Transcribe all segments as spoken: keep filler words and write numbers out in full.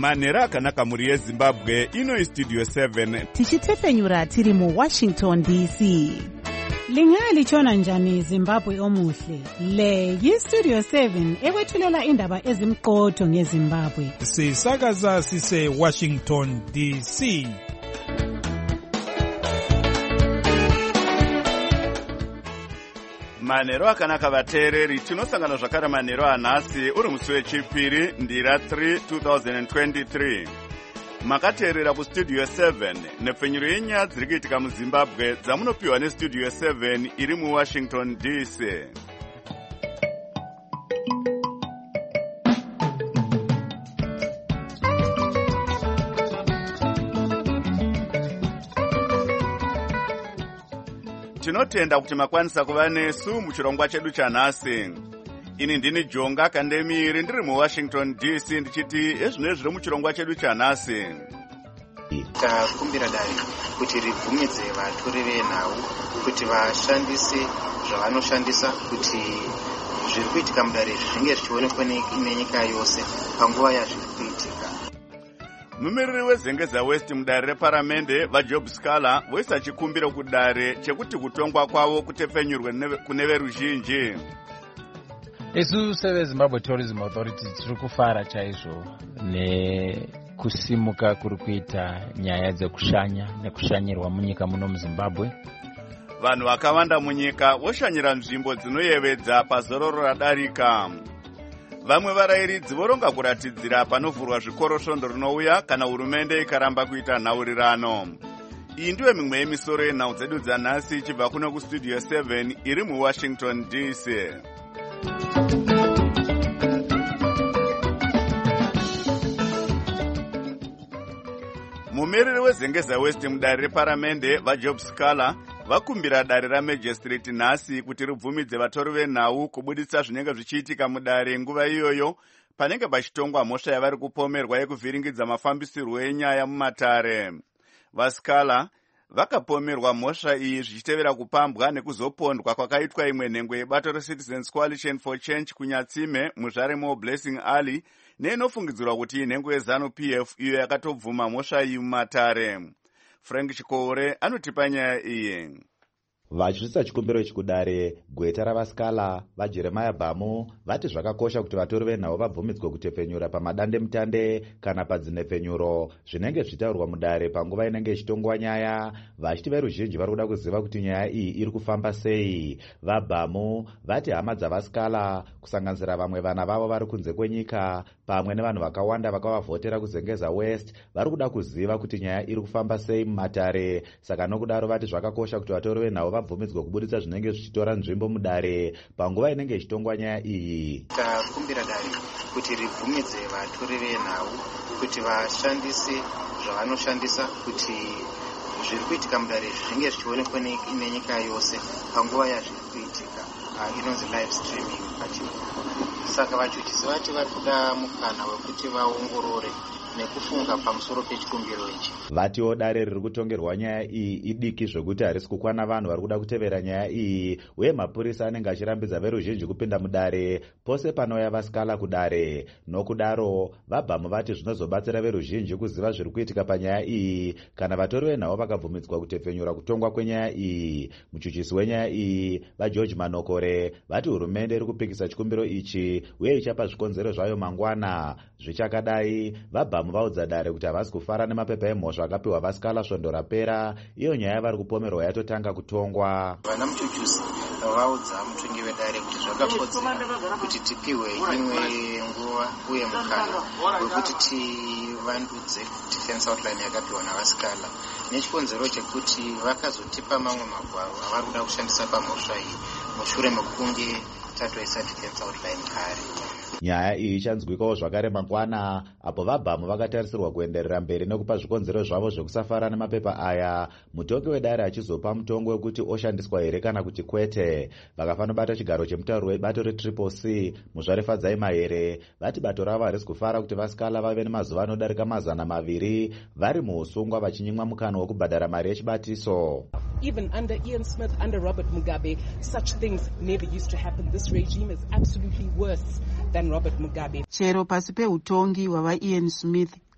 Manera akanaka muri yeZimbabwe, ino iStudio seven. Tichitefenyura tiri mu Washington D C. Lingali chona njani Zimbabwe omuhle. Le yiStudio seven ekwethulela indaba ezimqotho ngeZimbabwe. Sisakaza sise Washington D C. Manero akanaka vateereri, tinosangana zvakare manero anhasi uri musi wechipiri ndira three twenty twenty-three. Makateerera kuStudio seven nepfenyuro yenyaya dziri kuitika muZimbabwe dzamunopiwa neStudio seven iri muWashington D C. Tinotenda kuti makwanisa kuva nesu muchirongwa chedu chanhasi. Ini ndini Jonga Kandemiri ndiri muWashington D C ndichiti ezvino zviri muchirongwa chedu chanhasi. Takumbira dare kuti ribvumidze vatori venhau kuti vashandise zvavanoshandisa kuti zviri kuitika mudare zvinge zvichionekwa nenyika yose panguva yazviri kuitika. Mumiriri weZengeza West mudare reparamende vaJob Scala voisa chikumbiro kudare chekuti kutongwa kwavo kutepfenyurwe kune veruzhinji. Isu seveZimbabwe Tourism Authority tiri kufara chaizvo nekusimuka kuri kuita nyaya dzekushanya nekushanyirwa munyika muno muZimbabwe. Vanhu vakawanda munyika voshanyira nzvimbo dzinoyevedza pazororo radarika. Vamwe varayiridzi voronga kuratidzira panovhurwa zvikoro svondo rinouya kana hurumende ikaramba kuita nhaurirano. Iyi ndiyo mimwe yemisoro yenhau dzedu dzanhasi ichibva kuno kuStudio seven iri muWashington D C. Mumiriri weZengeza West mudare reparamende vaJob Scala vakumbira dare raMagistrate nhasi kuti ribvumidze vatori venhau kubuditsa zvinenge zvichiitika mudare nguva iyoyo panenge pachitongwa mhosva yavari kupomerwa yekuvhiringidza mafambisirwo enyaya mumatare. VaScala vakapomerwa mhosva iyi zvichitevera kupambwa nekuzopondwa kwakaitwa imwe nhengo yebato reCitizens Coalition for Change kunyatsime muzvare muBlessing Alley neinofungidzirwa kuti inhengo yeZanu-P F iyo yakatobvuma mhosva iyi mumatare. Frank Chikore anotipa nyaya iyi. Vachisa chikumbiro ichi kudare, gweta ravaScala vaJeremiah Bhamu vati zvakakosha kuti vatori venhau vabvumidzwe kutepfenyura pamadande mutande kana padzinepfenyuro zvinenge zvitaurwa mudare panguva inenge ichitongwa nyaya, vachiti veruzhinji vari kuda kuziva kuti nyaya iyi iri kufamba sei. VaBhamu vati hama dzavaScala kusanganisira vamwe vana vavo vari kunze kwenyika pamwe nevanhu vakawanda vakavavhotera kuZengeza West vari kuda kuziva kuti nyaya iri kufamba sei mumatare. Saka nokudaro vati zvakakosha kuti vatori venhau vabvumidzwe kubuditsa zvinenge zvichitora nzvimbo mudare panguva inenge ichitongwa nyaya iyi. Takumbira dare kuti ribvumidze vatori venhau kuti vashandise zvavanoshandisa kuti zviri kuitika mudare zvinge zvichionekwa nenyika yose panguva yazviri kuitika, inonzi live streaming pachirungu. Saka vachuchisi vati vari kuda mukana wekuti vaongorore nekufunga pamusoro pechikumbiro ichi. Vatiwo dare riri kutongerwa nyaya iyi idiki zvokuti harisi kukwana vanhu vari kuda kutevera nyaya iyi, uye mapurisa anenge achirambidza veruzhinji kupinda mudare pose panouya vaScala kudare. Nokudaro vaBhamu vati zvinozobatsira veruzhinji kuziva zviri kuitika panyaya iyi kana vatori venhau vakabvumidzwa kutepfenyura kutongwa kwenyaya iyi. Muchuchisi wenyaya iyi vaGeorge Manokore vati hurumende iri kupikisa chikumbiro ichi uye ichapa zvikonzero zvayo mangwana. Zvichakadai vaBhamu vaudza dare kuti havasi kufara nemapepa emhosva akapiwa vaScala svondo rapera, iyo nyaya vari kupomerwa yatotanga kutongwa. Vana muchuchusi vaudza mutongi wedare kuti zvakakodzera kuti tipiwe imwe nguva uye mukana wekuti tivandudze defense outline yakapiwa navaScala nechikonzero chekuti vakazotipa mamwe magwaro avari kuda kushandisa pamhosva iyi mushure mekunge tatoisa defense outline kare. Nyaya iyi ichanzwikawo zvakare mangwana apo vaBhamu vakatarisirwa kuenderera mberi nekupa zvikonzero zvavo zvekusafara nemapepa aya, mutongi wedare achizopa mutongo wekuti oshandiswa here kana kuti kwete. Vakafanobata chigaro chemutauro webato reTriple C muzvare Fadzai Mahere vati bato ravo harisi kufara kuti vaScala vave nemazuva anodarika mazana maviri vari muusungwa vachinyimwa mukana wokubhadhara mari yechibatiso. Even under Ian Smith, under Robert Mugabe, such things never used to happen. This regime is absolutely worse than Robert Mugabe. Chero pasi peutongi hwava Ian Smith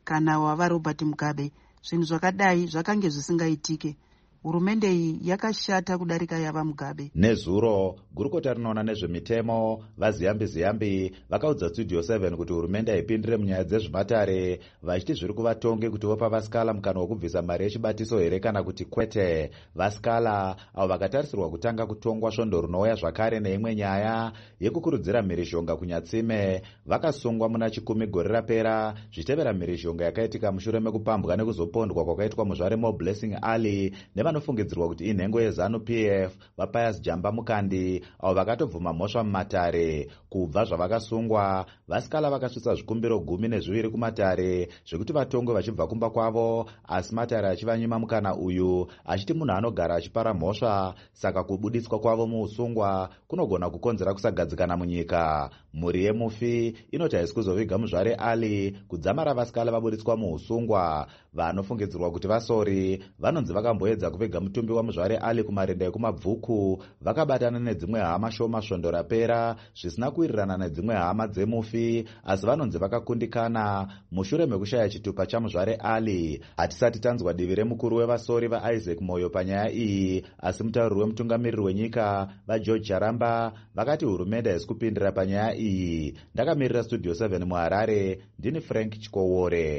kana wava Robert Mugabe. Zvinhu zvakadai zvakange zvisingaitike. Hurumende iyi yakashata kudarika yava Mugabe. Nezuro gurukota rinoona nezvemitemo vaziyambi ziyambi vakaudza Studio seven kuti hurumende haipindire munyaya dzezvimatare, vachiti zviri kuvatonge kuti vopa vasikala mukana wokubvisa mari yechibatiso here kana kuti kwete. Vasikala avo vakatarisirwa kutanga kutongwa svondo rinouya zvakare neimwe nyaya yekukurudzira mhirizhonga kunyatsime vakasungwa muna chikumi gore rapera zvichitevera mhirizhonga yakaitika mushure mekupambwa nekuzopondwa kwakaitwa muzvare Mo Blessing Ali nevanofungidzirwa kuti inhengo yeZANU-P F vaPius Jamba Mukandi avo vakatobvuma mhosva mumatare. Kubva zvavakasungwa, vasikala vakasvitsa zvikumbiro gumi nezviviri kumatare zvekuti vatongwe vachibva kumba kwavo, asi matare achivanyima mukana uyu achiti munhu anogara achipara mhosva, saka kubuditswa kwavo muusungwa kunogona kukonzera kusagadzikana munyika. Mhuri yemufi inoti haisi kuzoviga muzvare Ali kudzamara vasikala vabuditswa muusungwa. Vanofungidzirwa kuti vasori vanonzi vakamboedza kuviga mutumbi wamuzvare Ali kumarinda ekumabvuku vakabatana nedzimwe hama shoma svondo rapera zvisina kuwirirana nedzimwe hama dzemufi, asi vanonzi vakakundikana mushure mekushaya chitupa chamuzvare Ali. Hatisati tanzwa divi remukuru wevasori vaIsaac Moyo panyaya iyi, asi mutauriri wemutungamiriri wenyika vaGeorge Charamba vakati hurumende haisi kupindira panyaya iyi. Ndakamirira Studio seven muHarare, ndini Frank Chikowore.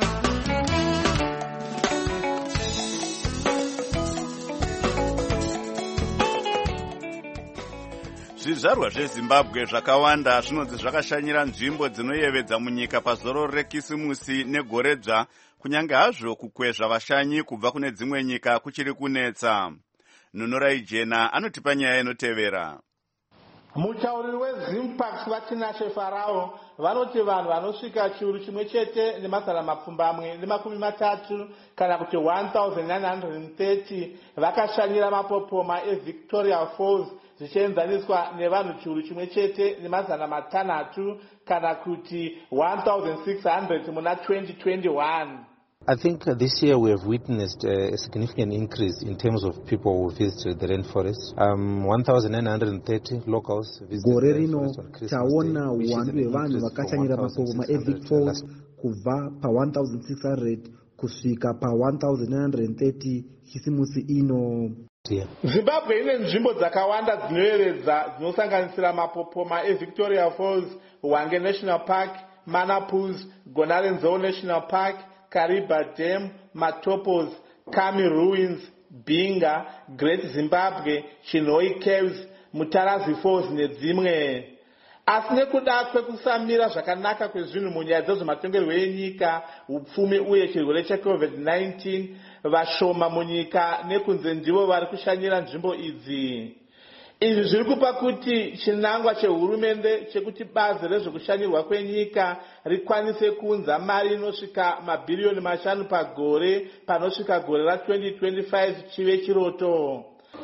Zvizvarwa zveZimbabwe zvakawanda zvinonzi zvakashanyira nzvimbo dzinoyevedza munyika pazororo rekisimusi negoredzva, kunyange hazvo kukwezva vashanyi kubva kune dzimwe nyika kuchiri kunetsa. Nunorai Jena anotipa nyaya inotevera. Mutauriri weZimpact vaTinashe Farao vanoti vanhu vanosvika chiuru chimwe chete nemazana mapfumbamwe nemakumi matatu kana kuti one thousand nine hundred thirty vakashanyira mapopoma eVictoria Falls zvichienzaniswa nevanhu chiuru chimwe chete nemazana matanhatu kana kuti one thousand six hundred muna twenty twenty-one. I think uh, this year we have witnessed uh, a significant increase in terms of people who visited the rainforest. Um, one thousand nine hundred thirty locals visited Gore the rino rainforest on Christmas taona Day, which is uwandu an hwevanhu increase vakashanyira from mapopoma sixteen hundred eVic Falls last. kubva pa one thousand six hundred kusvika pa one thousand nine hundred thirty chisimusi ino. Zimbabwe ine nzvimbo dzakawanda dzinoyevedza dzinosanganisira mapopoma eVictoria Falls, Hwange National Park, Manapus, Gonarenzou National Park, Kariba Dam, Matopos, Kami Ruins, Binga, Great Zimbabwe, Chinoi Caves, Mutarazi Falls nedzimwe. Asi nekuda kwekusamira zvakanaka kwezvinhu munyaya dzezvematongerwo enyika, upfumi uye chirwere cheCovid nineteen, vashoma munyika nekunze ndivo vari kushanyira nzvimbo idzi. Izvi zviri kupa kuti chinangwa chehurumende chekuti bazi rezvekushanyirwa kwenyika rikwanise kuunza mari inosvika mabhiriyoni mashanu pagore panosvika gore ra-twenty twenty-five chive chiroto.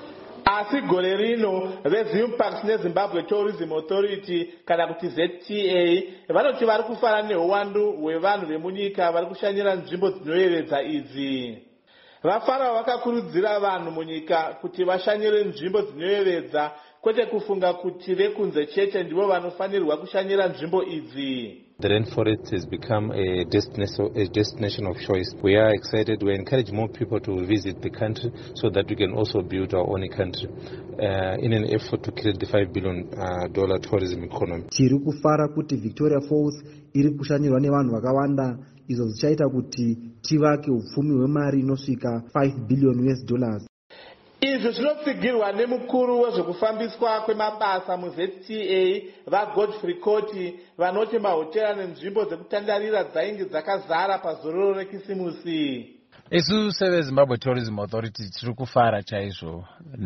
Asi gore rino veZimpact neZimbabwe Tourism Authority kana kuti Z T A vanoti vari kufara neuwandu hwevanhu vemunyika vari kushanyira nzvimbo dzinoyevedza idzi. Vafarao vakakurudzira vanhu munyika kuti vashanyire nzvimbo dzinoyevedza, kwete kufunga kuti vekunze chete ndivo vanofanirwa kushanyira nzvimbo idzi. The rainforest has become a destination, a destination of choice. We are excited. We encourage more people to visit the country so that we can also build our own country uh, in an effort to create the five billion dollar tourism economy. Tiri kufara kuti Victoria Falls iri kushanyirwa nevanhu vakawanda, izvo zvichaita kuti tivake upfumi hwemari inosvika five billion U S dollars. Izvi zvinotsigirwa nemukuru wezvekufambiswa kwemabasa muZ T A vaGodfrey Koti vanoti mahotera nenzvimbo dzekutandarira dzainge dzakazara pazororo rekisimusi. Isu seveZimbabwe Tourism Authority tiri kufara chaizvo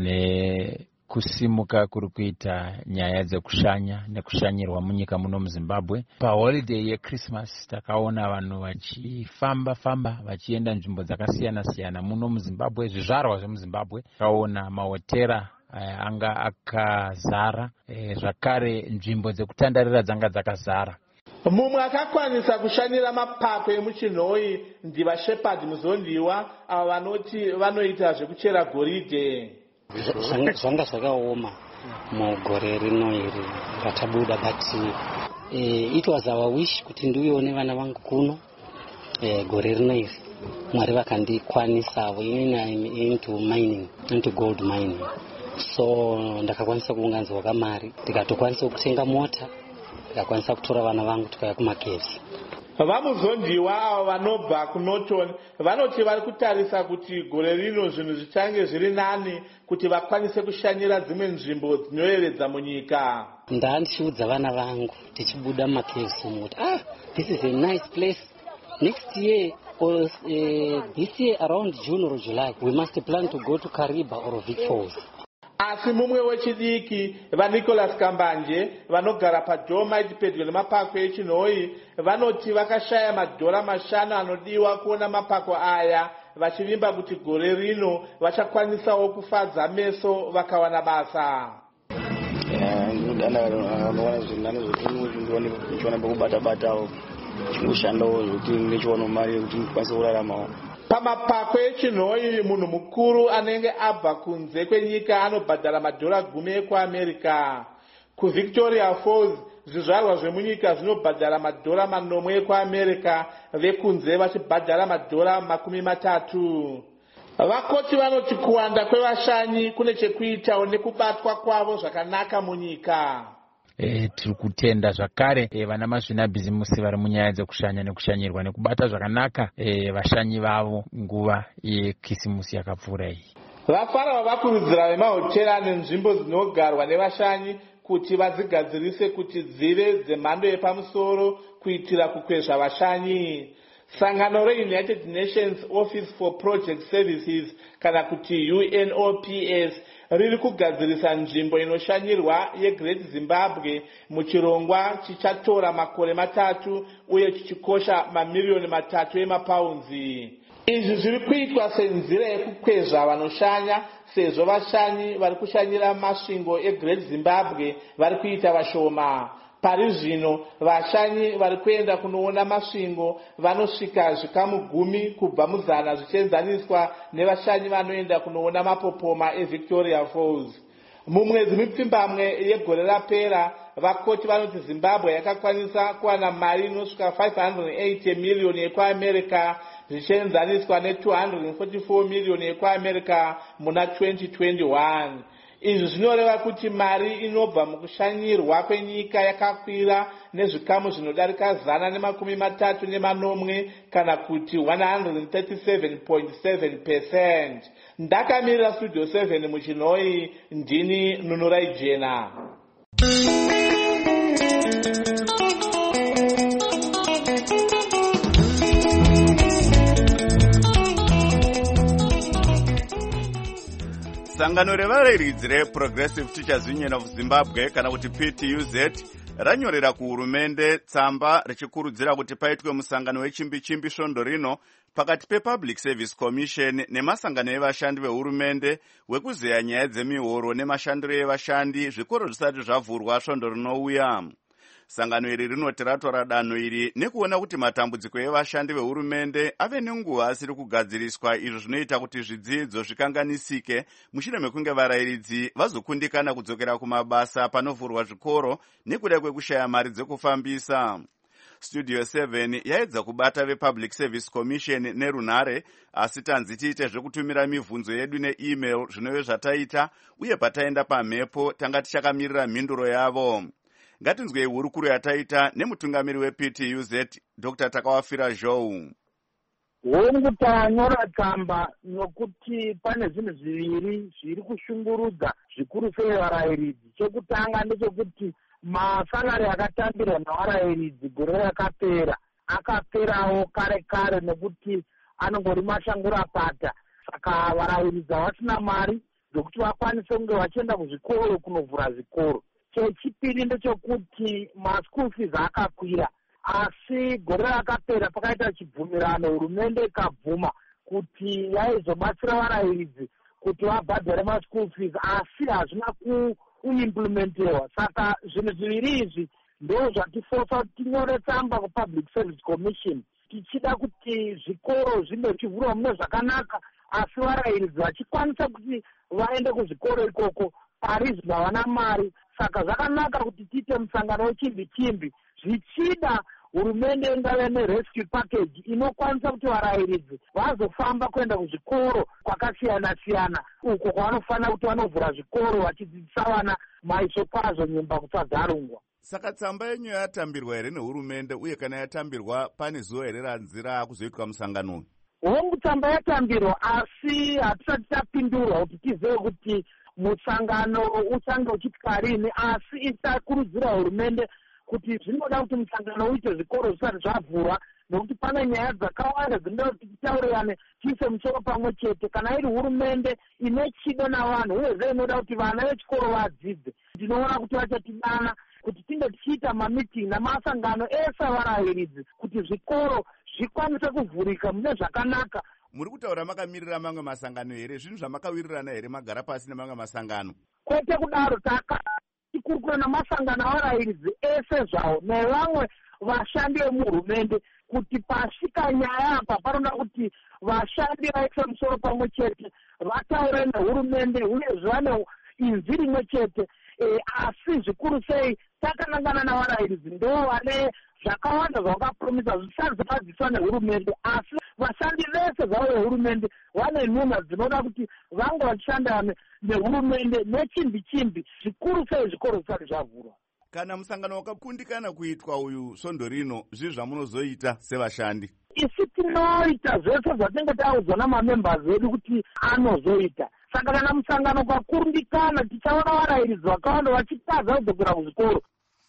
nekusimuka kuri kuita nyaya dzekushanya nekushanyirwa munyika muno muZimbabwe. Paholiday yeChristmas takaona vanhu vachifamba famba vachienda nzvimbo dzakasiyana siyana muno muZimbabwe, zvizvarwa zvemuZimbabwe. Takaona mahotera eh, anga akazara, eh, zvakare nzvimbo dzekutandarira dzanga dzakazara. Mumwe akakwanisa kushanyira mapako emuchinhoi ndiva Shepherd Muzondiwa ava vanoti vanoita zvekuchera goridhe. Zvanga zvakaoma mugore rino iri ratabuda, but uh, it was our wish kuti ndiuyewo nevana vangu kuno eh, gore rino iri Mwari vakandikwanisawo. Inini I'm into mining, into gold mining. So ndakakwanisa kuunganidzwa kamari ndikatokwanisa kutenga mota ndikakwanisa kutora vana vangu tikauya kumakevi. Vamuzondiwa avo vanobva kuNorton vanoti vari kutarisa kuti gore rino zvinhu zvichange zviri nani kuti vakwanise kushanyira dzimwe nzvimbo dzinoyevedza munyika. Ndaa ndichiudza vana vangu tichibuda mumakevi somoti, ah, this is a nice place. Next year or uh, this year around June or July we must plan to go to Kariba or Vic Falls. Asi mumwe wechidiki vaNicholas Kambanje vanogara paDolomite pedyo nemapako echinhoi vanoti vakashaya madhora mashanu anodiwa kuona mapako aya, vachivimba kuti gore rino vachakwanisawo kufadza meso vakawana basa. Anoona zvinhu zvokuchiona pekubata-batawo chingoshandawo zvokuti ndichiwana mari yekuti ndikwanise kuraramawo. Pamapako echinhoi munhu mukuru anenge abva kunze kwenyika anobhadhara madhora gumi ekuAmerica. KuVictoria Falls zvizvarwa zvemunyika zvinobhadhara madhora manomwe ekuAmerica, vekunze vachibhadhara madhora makumi matatu. Vakoti vanoti kuwanda kwevashanyi kune chekuitawo nekubatwa kwavo zvakanaka munyika. E, tiri kutenda zvakare e, vana mazvinabhizimusi vari munyaya dzekushanya nekushanyirwa nekubata zvakanaka e, vashanyi vavo nguva yekisimusi yakapfuura iyi. Vafara vakurudzira vemahotera ane nzvimbo dzinogarwa nevashanyi kuti vadzigadzirise kuti dzive dzemhando yepamusoro kuitira kukwezva vashanyi. Sangano reUnited Nations Office for Project Services kana kuti U N O P S riri kugadzirisa nzvimbo inoshanyirwa yeGreat Zimbabwe muchirongwa chichatora makore matatu uye chichikosha mamiliyoni matatu emapaunzi. Izvi zviri kuitwa senzira yekukwezva vanoshanya sezvo vashanyi vari kushanyira masvingo eGreat Zimbabwe vari kuita vashoma. Pari zvino vashanyi vari kuenda kunoona masvingo vanosvika zvikamu gumi kubva muzana zvichienzaniswa nevashanyi vanoenda kunoona mapopoma eVictoria Falls. Mumwedzi mipfumbamwe yegore rapera vakoti vanoti Zimbabwe yakakwanisa kuwana mari inosvika five hundred eighty miliyoni ekuAmerica zvichienzaniswa ne two hundred forty-four miliyoni ekuAmerica muna twenty twenty-one. Izvi zvinoreva kuti mari inobva mukushanyirwa kwenyika yakakwira nezvikamu zvinodarika zana nemakumi matatu nemanomwe kana kuti one hundred thirty-seven point seven percent. Ndakamirira Studio seven muchinhoi, ndini Nunurai Jena. Sangano revareridzi reProgressive Teachers Union of Zimbabwe kana kuti P T U Z ranyorera kuhurumende tsamba richikurudzira kuti paitwe musangano wechimbi-chimbi svondo rino pakati pePublic Service Commission nemasangano evashandi vehurumende wekuzeya nyaya dzemihoro nemashandiro evashandi zvikoro zvisati zvavhurwa svondo rinouya. Sangano iri rinoti ratora danho iri nekuona kuti matambudziko evashandi vehurumende ave nenguva asiri kugadziriswa, izvo zvinoita kuti zvidzidzo zvikanganisike mushure mekunge varayiridzi vazokundikana kudzokera kumabasa panovhurwa zvikoro nekuda kwekushaya mari dzekufambisa. Studio seven yaedza kubata vePublic Service Commission nerunhare, asi tanzi tiite zvekutumira mibvunzo yedu neemail zvinove zvataita, uye pataenda pamhepo tanga tichakamirira mhinduro yavo. Ngatinzwei hurukuro yataita nemutungamiri weP T U Z Doctor Takawafira Zhou. Hongu tanyora tsamba nokuti pane zvinhu zviviri zviri kushungurudza zvikuru sei varayiridzi. Chekutanga ndechekuti masalari akatambirwa navarayiridzi gore rakapera akaperawo kare kare nekuti anongori mashangura pata. Saka varayiridzi havasina mari dzokuti vakwanise kunge vachienda kuzvikoro kunovhura zvikoro. Chechipiri ndechekuti maschool fees akakwira, asi gore rakapera pakaita chibvumirano, hurumende ikabvuma kuti yaizobatsira varayiridzi kuti vabhadhare maschool fees, asi hazvina kuimplementewa. Saka zvinhu zviviri izvi ndo zvatifosa kuti tinyore tsamba kuPublic Service Commission tichida kuti zvikoro zvinge zvichivhurwa mune zvakanaka, asi varayiridzi vachikwanisa kuti vaende kuzvikoro ikoko pari zvino havana mari. Saka zvakanaka kuti tiite musangano wechimbi-chimbi zvichida hurumende ingave nerescue package inokwanisa kuti varayiridzi vazofamba kuenda kuzvikoro kwakasiyana-siyana uko kwavanofanira kuti vanovhura zvikoro vachidzidzisa vana maiso kwazvo nyumba kusagarungwa. Saka tsamba yenyu yatambirwa here nehurumende, uye kana yatambirwa pane zuva here ranzira kuzoitwa musangano uyu? Hongu tsamba yatambirwa, asi hatisati tapindurwa kuti tizive kuti musangano uchange uchitwa rini, asi isakurudzira hurumende kuti zvinoda kuti musangano uite zvikoro zvisati zvavhurwa, nokuti pane nyaya dzakawanda dzinoda kuti titaurirane tiise musoro pamwe chete. Kana iri hurumende ine chido navanhu uyezve inoda kuti vana vechikoro vadzidze, ndinoona kuti vachatidana kuti tinge tichiita mamiting namasangano ese avarayiridzi kuti zvikoro zvikwanise kuvhurika mune zvakanaka. Muri kutaura makamirira mamwe masangano here? Zvinhu zvamakawirirana here magara pasi nemamwe masangano? Kwete kudaro, takakurukura namasangano avarayiridzi ese zvawo nevamwe vashandi vemuhurumende kuti pasvika nyaya apa panoda kuti vashandi vaise musoro pamwe chete vataure nehurumende uyezve vane inzwi rimwe chete. E, asi zvikuru sei takanangana navarayiridzi ndo vane zvakawanda zvavakapromisa zvisati zvakadziswa nehurumende, asi vashandi vese zvavo vehurumende vane nhunha dzinoda kuti vange vachishanda nehurumende nechimbi chimbi, zvikuru sei zvikoro zvisati zvavhurwa. Kana musangano wakakundikana kuitwa uyu svondo rino, zvii zvamunozoita sevashandi? Isi tinoita zvese zvatinenge taudzwa namamembers edu kuti anozoita. Saka kana musangano ukakurundikana tichaona varayiridzi vakawanda vachitaza kudzokera kuzvikoro.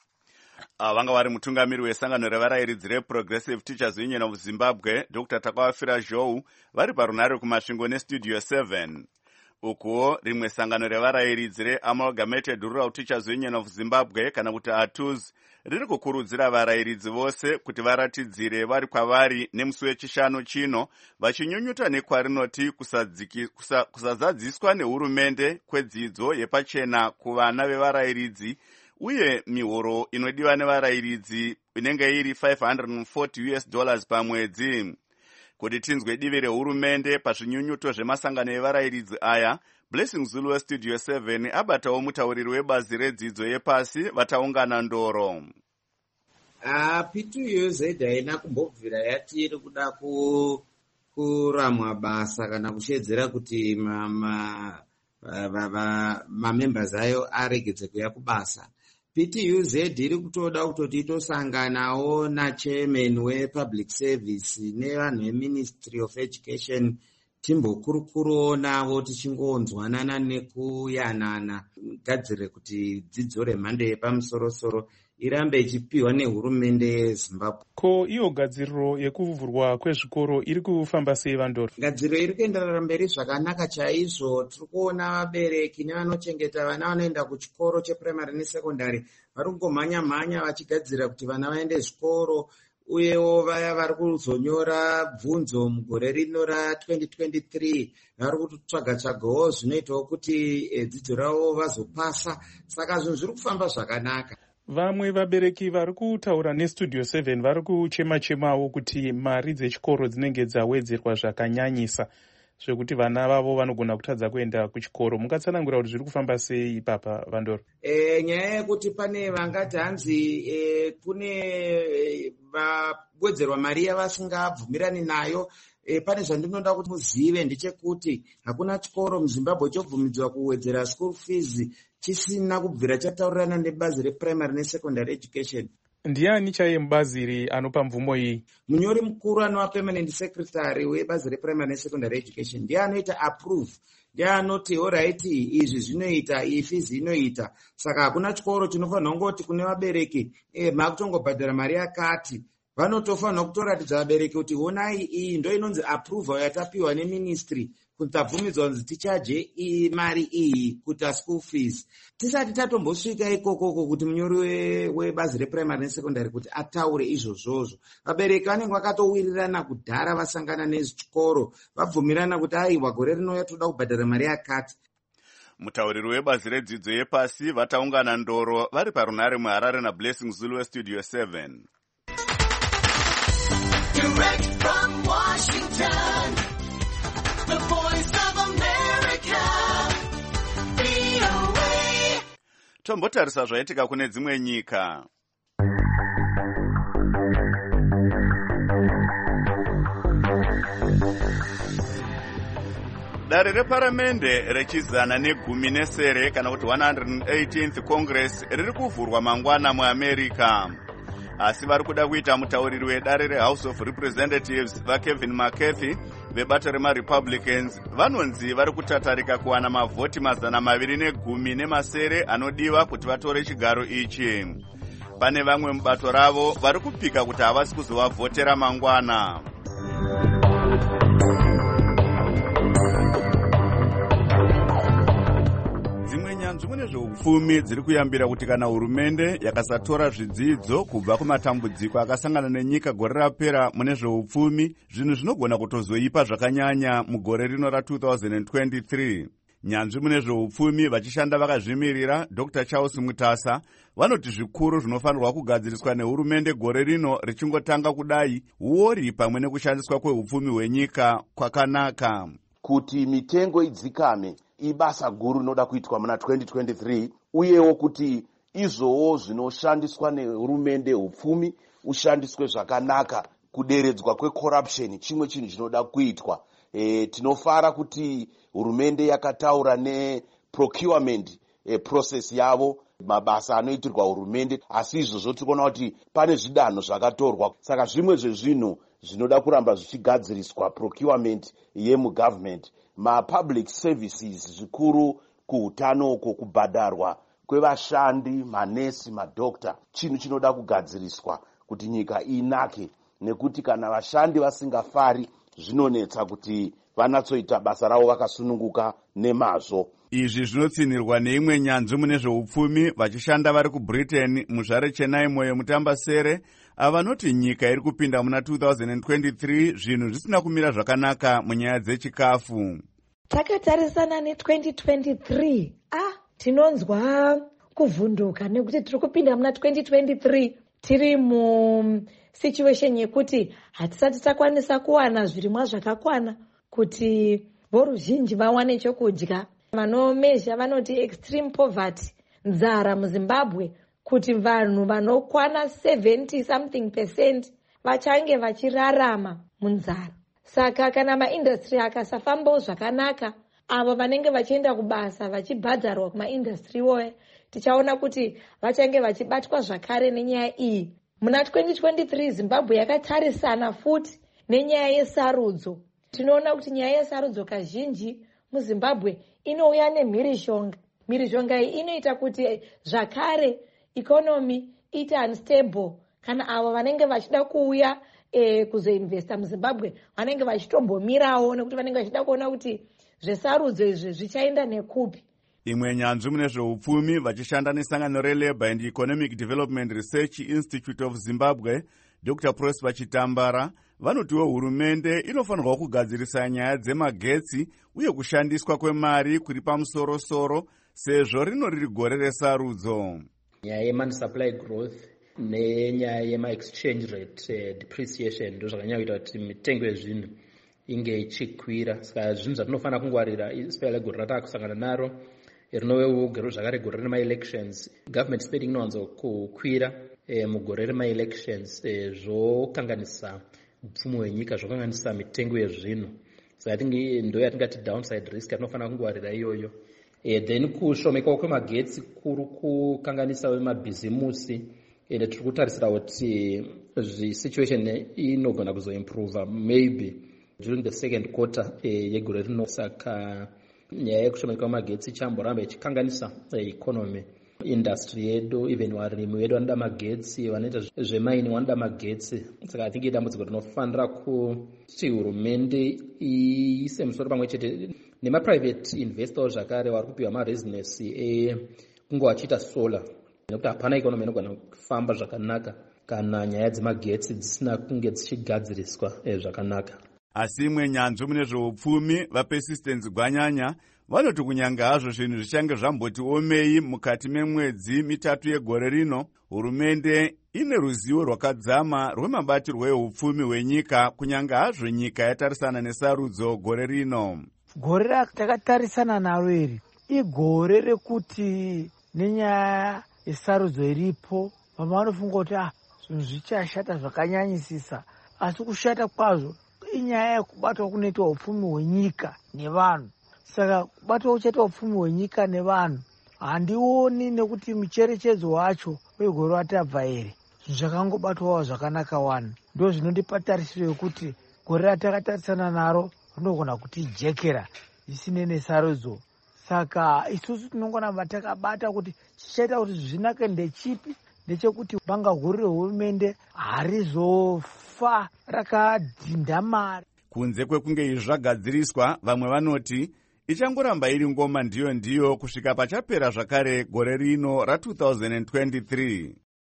Uh, vanga vari mutungamiri wesangano revarayiridzi reProgressive Teachers Union of Zimbabwe, Doctor Takawafira Zhou, vari parunare kumasvingo nestudio seven. Ukuwo rimwe sangano revarayiridzi reAmalgamated Rural Teachers Union of Zimbabwe kana kuti A T U Z riri kukurudzira varayiridzi vose kuti varatidzire vari kwavari nemusi wechishanu chino, vachinyunyuta nekwarinoti kusa, kusazadziswa nehurumende kwedzidzo yepachena kuvana vevarayiridzi uye mihoro inodiwa nevarayiridzi inenge iri five hundred forty US dollars pamwedzi. Kuti tinzwe divi rehurumende pazvinyunyuto zvemasangano evarayiridzi aya, Blessing Zulu westudio seven abatawo mutauriri webazi redzidzo yepasi vataungana ndoro. Ah, P two U Z haina kumbobvira yati iri kuda ku kuramwa basa kana kushedzera kuti mama mamembers ayo aregedze kuya kubasa. P T U Z iri kutoda kutoti itosanganawo nachairman wepublic service nevanhu veministry of education timbokurukuru navo tichingonzwanana nekuyanana gadzire kuti dzidzo remhando yepamusorosoro irambe ichipiwa nehurumende yeZimbabwe. Ko iyo gadziriro yekuvhurwa kwezvikoro iri kufamba sei Vandoro? Gadziriro iri kuenderera mberi zvakanaka chaizvo. Tiri kuona vabereki nevanochengeta vana vanoenda kuchikoro cheprimary nesekondari vari kungomhanya mhanya vachigadzira kuti vana vaende zvikoro, uyewo vaya vari kuzonyora bvunzo mugore rino ratwenty twenty-three vari kutsvaga tsvagawo zvinoitawo kuti dzidzo ravo vazopasa. Saka zvinhu zviri kufamba zvakanaka. Vamwe vabereki vari kutaura nestudio seven vari kuchema-chemawo kuti mari dzechikoro dzinenge dzawedzerwa zvakanyanyisa zvekuti vana vavo vanogona kutadza kuenda kuchikoro. Mungatsanangura kuti zviri kufamba sei ipapa Vandoro? E, nyaya yekuti pane vangati hanzi e, kune e, vawedzerwa mari yavasingabvumirani nayo. E, pane zvandinoda kuti muzive ndechekuti hakuna chikoro muZimbabwe chobvumidzwa kuwedzera school fees chisina kubvira chataurirana nebazi reprimary nesecondary education. Ndiani chaiye mubazi iri anopa mvumo iyi? Munyori mukuru anova permanent secretary webazi reprimary nesecondary education ndiye anoita approve, ndiye anoti alright izvi zvinoita, iyi fees inoita. Saka hakuna chikoro chinofanira kungoti kune vabereki eh makutongobhadhara mari yakati. Vanotofanira kutoratidza vabereki kuti honai iyi ndo inonzi approval yatapiwa neministry kuti tabvumidzwa kunzi tichaje mari iyi kuita school fees. Tisati tatombosvika ikokoko kuti munyori webazi reprimary nesecondary kuti ataure izvozvozvo. Vabereki vanenge vakatowirirana kudhara vasangana nezvichikoro vabvumirana kuti aiwa gore rinouya toda kubhadhara mari yakati. Mutauriri webazi redzidzo yepasi vataungana ndoro vari parunare muHarare naBlessing Zulu westudio seven. Direct from Washington, the voice of America, V O A. Tombotarisa zvaitika kune dzimwe nyika. Dare reparamende rechizana negumi nesere kana kuti one hundred eighteenth Congress riri kuvhurwa mangwana muAmerica. Asi vari kuda kuita mutauriri wedare reHouse of Representatives vaKevin McCarthy vebato remaRepublicans vanonzi vari kutatarika kuwana mavhoti mazana maviri negumi nemasere anodiwa kuti vatore chigaro ichi. Pane vamwe mubato ravo vari kupika kuti havasi kuzovavhotera mangwana. Dzimwe nyanzvi mune zveupfumi dziri kuyambira kuti kana hurumende yakasatora zvidzidzo kubva kumatambudziko akasangana nenyika gore rapera mune zveupfumi, zvinhu zvinogona kutozoipa zvakanyanya mugore rino ra two thousand twenty-three. Nyanzvi mune zveupfumi vachishanda vakazvimirira Doctor Charles Mutasa vanoti zvikuru zvinofanirwa kugadziriswa nehurumende gore rino richingotanga kudai uori pamwe nekushandiswa kweupfumi hwenyika kwakanaka. Kuti mitengo idzikame ibasa guru rinoda kuitwa muna twenty twenty-three, uyewo kuti izvowo zvinoshandiswa nehurumende upfumi ushandiswe zvakanaka, kuderedzwa kwecorruption chimwe chinhu chinoda kuitwa. E, tinofara kuti hurumende yakataura neprocurement e, process yavo, mabasa anoitirwa hurumende, asi izvozvo tikuona kuti pane zvidanho zvakatorwa. Saka zvimwe zvezvinhu zvinoda kuramba zvichigadziriswa procurement yemugovernment, mapublic services zvikuru kuhutano uko, kubhadharwa kwevashandi, manesi, madokta, chinhu chinoda kugadziriswa kuti nyika inake, nekuti kana vashandi vasingafari zvinonetsa kuti vanatsoita basa ravo vakasununguka nemazvo. Izvi zvinotsinirwa neimwe nyanzvi mune zveupfumi vachishanda vari kuBritain, muzvare Chennai Moyo Mutambasere avanoti nyika iri kupinda muna two thousand twenty-three zvinhu zvisina kumira zvakanaka munyaya dzechikafu. Takatarisana ne twenty twenty-three, ah tinonzwa kuvhunduka nekuti tiri kupinda muna twenty twenty-three tiri mu situation yekuti hatisati takwanisa kuwana zvirimwa zvakakwana kuti voruzhinji vawane chokudya. Vanomezha vanoti extreme poverty, nzara muZimbabwe, kuti vanhu vanokwana seventy something percent vachange vachirarama munzara. Saka kana maindustry akasafambawo zvakanaka, avo vanenge vachienda kubasa vachibhadharwa kumaindustry woye, tichaona kuti vachange vachibatwa zvakare nenyaya iyi. Muna twenty twenty-three Zimbabwe yakatarisana futi nenyaya yesarudzo. Tinoona kuti nyaya yesarudzo kazhinji muZimbabwe inouya nemhirishonga. Mhirishonga iyi inoita kuti zvakare economy ite unstable. Kana avo vanenge vachida kuuya e, kuzoinvesta muZimbabwe vanenge vachitombomirawo nekuti vanenge vachida kuona kuti zvesarudzo izvi zvichaenda nekupi. Imwe nyanzvi mune zveupfumi vachishanda nesangano reLabour and Economic Development Research Institute of Zimbabwe, Doctor Prosper Chitambara, vanotiwo hurumende inofanirwa kugadzirisa nyaya dzemagetsi uye kushandiswa kwemari kuri pamusoro-soro sezvo rino riri gore resarudzo. Nyaya yemoney supply growth nenyaya yema-exchange rate uh, depreciation ndo zvakanyanya kuita kuti mitengo yezvinhu inge ichikwira. Saka zvinhu zvatinofanira kungwarira especially gore ratakusangana naro rinowewo gero zvakare gore rema-elections. Government spending inowanzo kukwira e, mugore rema-elections e, zvokanganisa upfumi hwenyika, zvokanganisa mitengo yezvinhu. So I think ndo yatingati downside risk atinofanira kungwarira iyoyo. E, then kushomekawo kwemagetsi kuri kukanganisa wemabhizimusi, ende tiri kutarisira kuti situation inogona kuzoimprove maybe during the second quarter e, yegore rino. Saka nyaya yekushomeka kwemagetsi chamboramba ichikanganisa e, economy. Industry yedu, even warimi wedu vanoda magetsi, vanoita zvemaini vanoda magetsi. Saka I think idambudziko rinofanira kuti hurumende iise musoro pamwe chete nemaprivate investors zvakare vari kupiwa maresinesi ekunge vachiita solar, nekuti hapana ikonomi inogona kufamba zvakanaka kana nyaya dzemagetsi dzisina kunge dzichigadziriswa zvakanaka. Asi imwe nyanzvi mune zveupfumi vaPersistence Gwanyanya vanoti kunyanga hazvo zvinhu zvichange zvamboti omei mukati memwedzi mitatu yegore rino, hurumende ine ruzivo rwakadzama rwemabatirwo eupfumi hwenyika kunyanga hazvo nyika yatarisana nesarudzo gore rino. Gore ratakatarisa naro iri igore rekuti nenyaya yesarudzo iripo vamwe vanofunga kuti ah zvinhu zvichashata zvakanyanyisisa, asi kushata kwazvo inyaya yekubatwa kunoitwa upfumi hwenyika nevanhu. Saka kubatwa kuchaitwa upfumi hwenyika nevanhu handioni nekuti mucherechedzo wacho wegore ratabva here zvakangobatwawo zvakanaka wani. Ndo zvinondipa tarisiro yekuti gore ratakatarisana naro rinogona kutijekera zvisine nesarudzo. Saka isusu tinongoramba takabata kuti chichaita kuti zvinake ndechipi, ndechekuti banga guru rehurumende harizofa rakadhindamara. Kunze kwekunge izvi zvagadziriswa, vamwe vanoti ichangoramba iri ngoma ndiyo ndiyo kusvika pachapera zvakare gore rino ra-twenty twenty-three.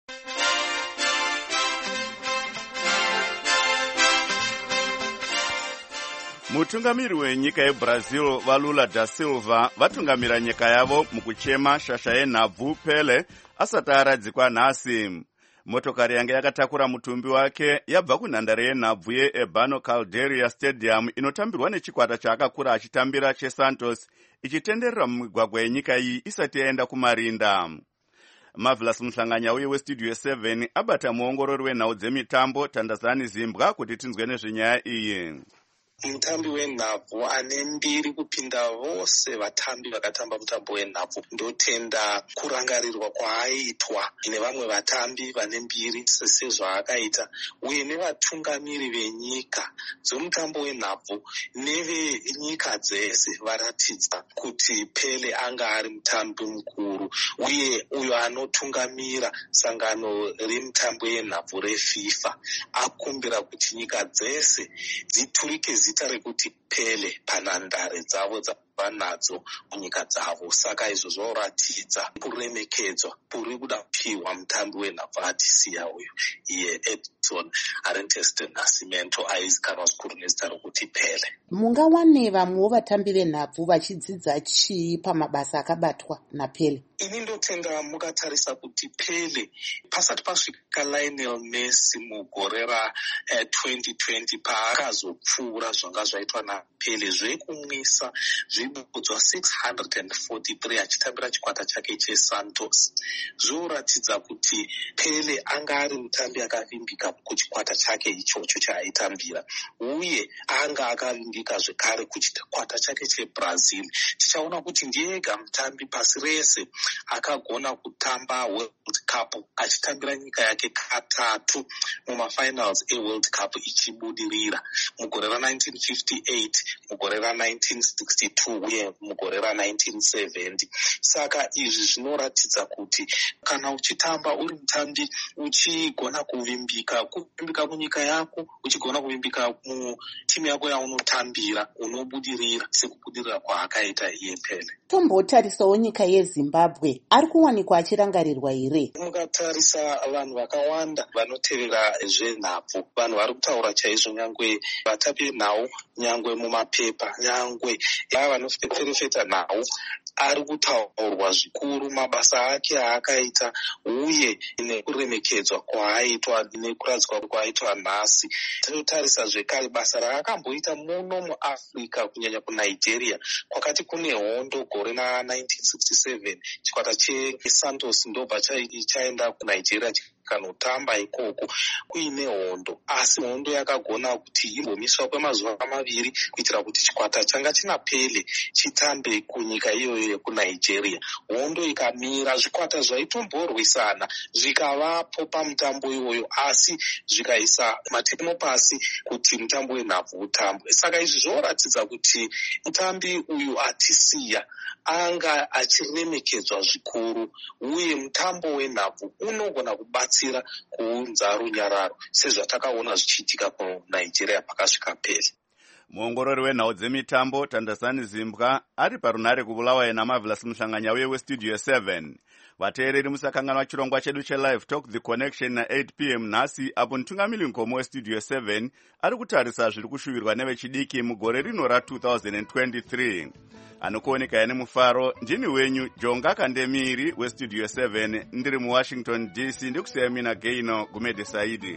Mutungamiri wenyika yeBrazil vaLula da Silva vatungamira nyika yavo mukuchema shasha yenhabvu Pele asati aradzikwa nhasi. Motokari yange yakatakura mutumbi wake yabva kunhandare yenhabvu yeEbano Calderia Stadium inotambirwa nechikwata chaakakura achitambira cheSantos ichitenderera mumigwagwa yenyika iyi isati yaenda kumarinda. Marvelous Muhlanganya uye westudio seven abata muongorori wenhau dzemitambo Tandazani Zimbwa kuti tinzwe nezvenyaya iyi. Mutambi wenhabvu ane mbiri kupinda vose vatambi vakatamba mutambo wenhabvu ndotenda kurangarirwa kwaaitwa nevamwe vatambi vane mbiri sezvaakaita uye nevatungamiri venyika dzomutambo wenhabvu nevenyika dzese varatidza kuti Pele anga ari mutambi mukuru uye uyo anotungamira sangano remutambo yenhabvu reFIFA akumbira kuti nyika dzese dziturike zita rekuti Pele panhandare dzavo dzavanadzo munyika dzavo. Saka izvo zvoratidza kuremekedzwa kuri kuda kupiwa mutambi wenhabvu atisiya uyu iye Edson Arantes de Nascimento aizikanwa zvikuru nezita rokuti Pele. Mungawane vamwewo vatambi venhabvu vachidzidza chii pamabasa akabatwa naPele? Ini ndotenda mukatarisa kuti Pele pasati pasvika Lionel Messi mugore ra-twenty twenty paakazopfuura zvanga zvaitwa naPele zvekumwisa zvibudzwa six hundred forty-three achitambira chikwata chake cheSantos zvoratidza kuti Pele anga ari mutambi akavimbika kuchikwata chake ichocho chaaitambira uye anga akavimbika zvekare kuchikwata chake cheBrazil. Tichaona kuti ndiyega mutambi pasi rese akagona kutamba World Cup achitambira nyika yake katatu mumafinals eWorld Cup ichibudirira mugore ra-nineteen fifty-eight, mugore ra-nineteen sixty-two uye mugore ra-nineteen seventy. Saka izvi zvinoratidza kuti kana uchitamba uri mutambi uchigona kuvimbika kuvimbika munyika yako uchigona kuvimbika mutimu yako yaunotambira unobudirira sekubudirira kwaakaita iye Pele. Tombotarisawo nyika yeZimbabwe ari kuwanikwa achirangarirwa here? Mukatarisa vanhu vakawanda vanotevera zvenhabvu vanhu vari kutaura chaizvo nyangwe vatapi nhau nyangwe mumapepa nyangwe ava vanoferefeta nhau ari kutaurwa zvikuru mabasa ake aakaita uye nekuremekedzwa kwaaitwa nekuradzwa kwaaitwa nhasi. Tinotarisa zvekare basa raakamboita muno muAfrica kunyanya kuNigeria kwakati kune hondo gore ra-nineteen sixty-seven chikwata cheSantos ndobva chaenda kuNigeria kanotamba ikoko kuine hondo asi hondo yakagona kuti imbomiswa kwemazuva maviri kuitira kuti chikwata changa china Pele chitambe kunyika iyoyo yekuNigeria. Hondo ikamira zvikwata zvaitomborwisana zvikavapo pamutambo iyoyo asi zvikaisa matemo pasi kuti mutambo wenhabvu utambwe. Saka izvi zvoratidza kuti mutambi uyu atisiya anga achiremekedzwa zvikuru uye mutambo wenhabvu unogona kubatsira kuunza runyararo sezvatakaona zvichiitika kuNigeria pakasvika Pele. Muongorori wenhau dzemitambo Tandazani Zimbwa ari parunhare kubulawayo naMarvelous Muhlanganya uye westudio seven. Vateereri musakanganwa chirongwa chedu chelive talk the connection na-eight p m nhasi apo mutungamiri nkomo westudio seven ari kutarisa zviri kushuvirwa nevechidiki mugore rino ra-twenty twenty-three. Anokuoneka yani mufaro ndini wenyu Jonga Kandemiri westudio seven ndiri muWashington D C ndikusiya mina Gaino Gumede Saidi.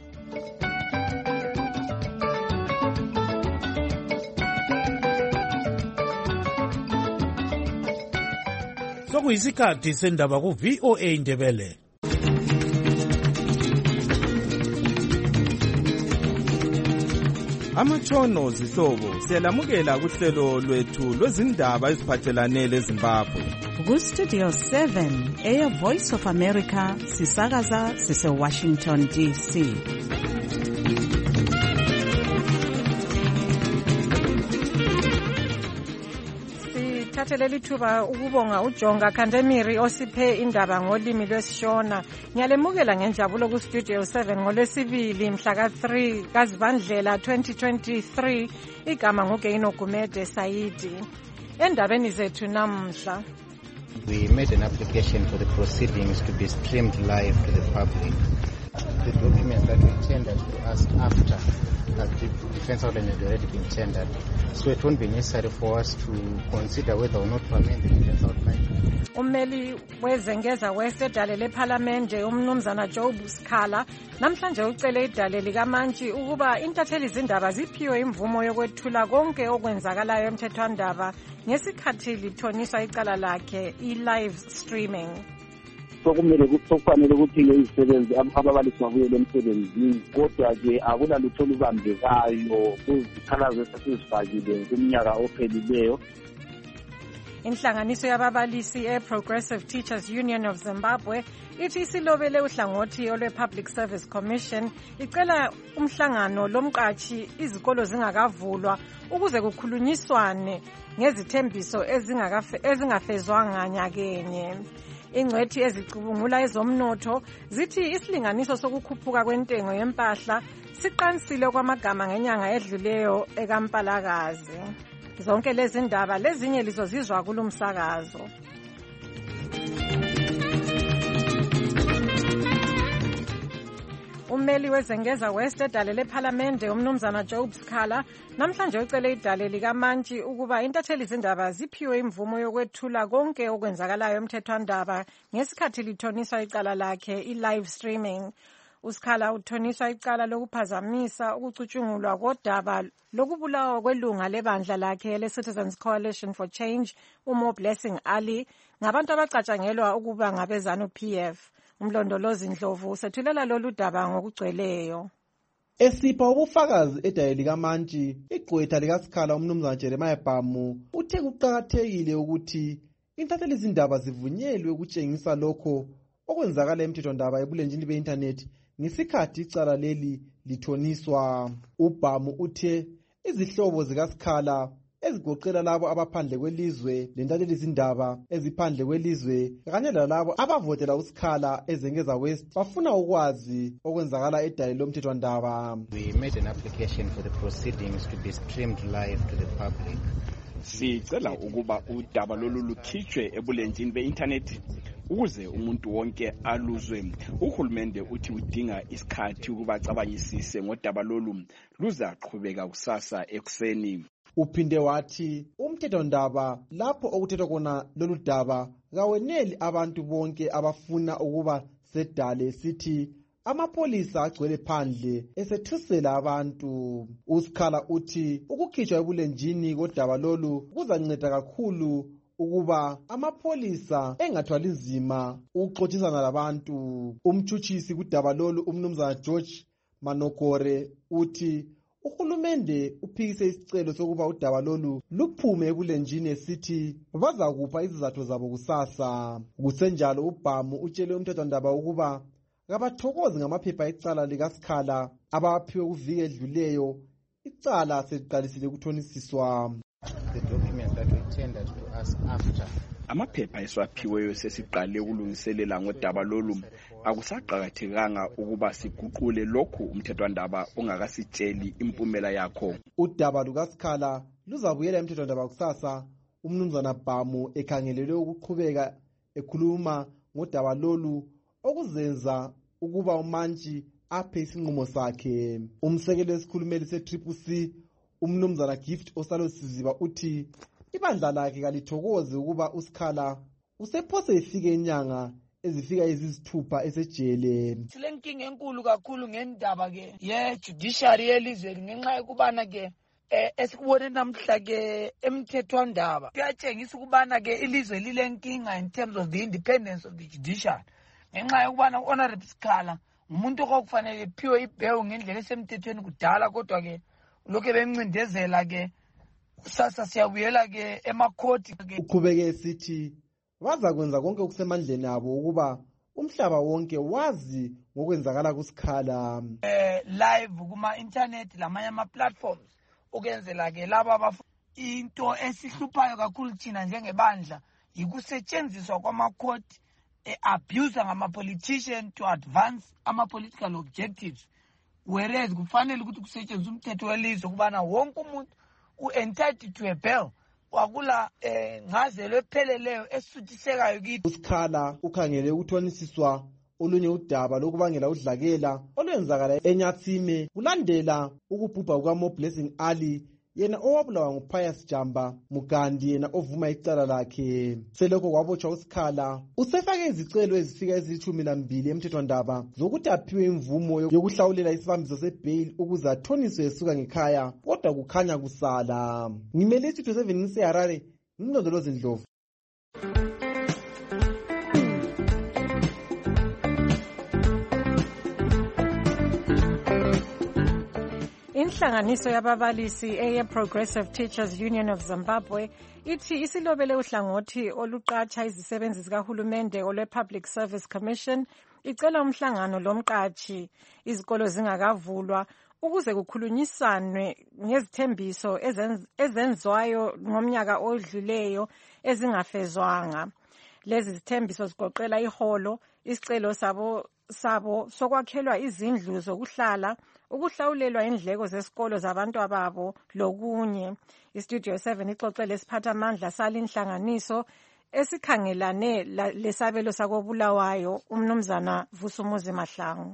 Sokuyisikhathi sendaba ku V O A Ndebele. amatshono zihlobo siyalamukela kuhlelo lwethu lwezindaba eziphathelane leZimbabwe. Ku-Studio seven, Air Voice of America, sisakaza sise-Washington D C. Thatheleli thuba ukubonga uJonga Khandemiri osiphe indaba ngolimi lwesiShona. Ngiyalemukela ngenjabulo ku Studio seven ngolwesibili mhla ka three kaZibandlela twenty twenty-three. Igama nguGeino Gumede Saidi. Endabeni zethu namhla. We made an application for the proceedings to be streamed live to the public. The documents that we tendered to us after that the defense outline had already been tendered. So it won't be necessary for us to consider whether or not to amend the defense outline. Ummeli wezengeza West edale leParliamente umnumzana Job Sikhala namhlanje ucele idale likaMantshi ukuba intatheli izindaba ziphiwe imvumo yokwethula konke okwenzakalayo emthethwandaba ngesikhathi lithoniswa icala lakhe i-live streaming. Sokumele kufanele ukuthi izisebenzi ababalisi babuyele emsebenzini kodwa ke akulalutho olubambekayo kuzikhalazo esesizifakile kuminyaka ophelileyo. Inhlanganiso yababalisi e-Progressive Teachers Union of Zimbabwe ithi isilobele uhlangothi olwe-Public Service Commission icela umhlangano lomqashi izikolo zingakavulwa ukuze kukhulunyiswane ngezithembiso ezingafezwanga nyakenye. Ingcwethi ezicubungula ezomnotho zithi isilinganiso sokukhuphuka kwentengo yempahla siqansile kwamagama ngenyanga edluleyo ekaMpalakazi. Zonke lezi ndaba lezinye lizozizwa kulumsakazo. Ummeli wezengeza West edale leParliamente umnumzana Job Sikhala namhlanje ucele idale likaMantshi ukuba intatheli izindaba ziphiwe imvumo yokwethula konke okwenzakalayo emthethwandaba ngesikhathi lithoniswa icala lakhe i-live streaming. Usikhala uthoniswa icala lokuphazamisa ukucutshungulwa kodaba lokubulawa kwelunga lebandla lakhe le-Citizens Coalition for Change uMo Blessing Ali ngabantu abacatshangelwa ukuba ngabezanu P F. Umlondolozi Ndlovu sethulela lolu daba ngokugcweleyo. Esipha ubufakazi edale likaMantshi igqwetha likaSikhala umnumzana Jeremiah Bhamu uthe kuqakathekile ukuthi intatheli izindaba zivunyelwe ukutshengisa lokho okwenzakala emthethwandaba ebulenjini be-internet ngesikhathi icala leli lithoniswa. uBhamu uthe izihlobo zikaSikhala ezigoqela labo abaphandle kwelizwe lentatheli izindaba eziphandle kwelizwe kanye lalabo abavotela uSikhala ezengeza West bafuna ukwazi okwenzakala edale lomthethwandaba. We made an application for the proceedings to be streamed live to the public. Sicela ukuba udaba lolu lukhitshwe ebulenjini be-internet ukuze umuntu wonke aluzwe. Uhulumende uthi udinga isikhathi ukuba acabanyisise ngodaba lolu luzaqhubeka kusasa ekuseni. Uphinde wathi umthethwandaba lapho okuthethwa khona lolu daba kaweneli abantu bonke abafuna ukuba sedale sithi amapolisa agcwele phandle esethusela abantu. uSikhala uthi ukukhitshwa ebulenjini kodaba lolu kuzanceda kakhulu ukuba amapolisa engathwali nzima ukuxoxisana labantu. Umtshutshisi kudaba lolu umnumzana George Manokore uthi uhulumende uphikise isicelo sokuba udaba lolu luphume ebulenjini esithi bazakupha izizathu zabo kusasa. Kusenjalo uBhamu utshele umthethwandaba ukuba kabathokozi ngamaphepha ecala likaSikhala abaphiwe kuviki edluleyo icala seliqalisile ukuthonisiswa. The documents that we tendered to us after amaphepha eswaphiweyo sesiqale ukulungiselela ngodaba lolu akusaqakathekanga ukuba siguqule lokhu umthethwandaba ongakasitsheli impumela yakho. Udaba lukaSikhala luzabuyela emthethwandaba kusasa. Umnumzana Bhamu ekhangelelwe ukuqhubeka ekhuluma ngodaba lolu okuzenza ukuba uMantshi aphe isinqumo sakhe. Umsekeli wesikhulumeli se-Triple C umnumzana Gift Osalosiziba uthi ibandla lakhe kalithokozi ukuba uSikhala usephose ifike inyanga ezifika ezisithupha esejele. Silenkinga enkulu kakhulu ngendaba ke ye judiciary yelizweni ngenxa yokubana ke esikubone namhla ke emthethwandaba kuyatshengisa ukubana ke ilizwe lilenkinga in terms of the independence of the judiciary ngenxa yokubana uHonorable Sikhala umuntu okufanele ephiwe ibewu ngendlela esemthethweni kudala kodwa ke lokhu bencindezela ke kusasa siyabuyela ke emakhoti ke. Uqhubeke esithi baza kwenza konke okusemandleni abo ukuba umhlaba wonke wazi ngokwenzakala kuSikhala eh live kuma internet lamanye ama platforms ukwenzela ke laba into esihluphayo kakhulu thina njengebandla yikusetshenziswa kwamakhoti abuse ngama politician to advance ama political objectives, whereas kufanele ukuthi kusetshenziswe umthetho welizwe kubana wonke umuntu u-entitled to a bail wakula ngazelo epheleleyo esuthisekayo kithi. uSikhala ukhangele ukuthonisiswa olunye udaba lokubangela udlakela olwenzakala eNyatsime kulandela ukubhubha kukaMo Blessing Ali, yena owabulawa nguPius Jamba Mugandi, yena ovuma icala lakhe. Selokho kwabotshwa uSikhala usefake izicelo ezifika ezilithumi lambili emthethwandaba zokuthi aphiwe imvumo yokuhlawulela isibambiso sebail ukuze athoniswe esuka ngekhaya, kodwa kukhanya kusala. Ngimele Studio seven ngiseHarare, ngilondoloza Ndlovu. Inhlanganiso yababalisi eye Progressive Teachers Union of Zimbabwe ithi isilobele uhlangothi oluqatsha izisebenzi zikahulumende olwe Public Service Commission icela umhlangano lomqatshi izikolo zingakavulwa ukuze kukhulunyiswane ngezithembiso ezenzwayo ngomnyaka odluleyo ezingafezwanga. Lezi zithembiso zigoqela iholo, isicelo sabo sabo sokwakhelwa izindlu zokuhlala, ukuhlawulelwa indleko zesikolo zabantu ababo lokunye. iStudio seven ixoxele isiphathamandla salinhlanganiso esikhangelane lesabelo sakobulawayo umnumzana Vusumuzi Mahlangu.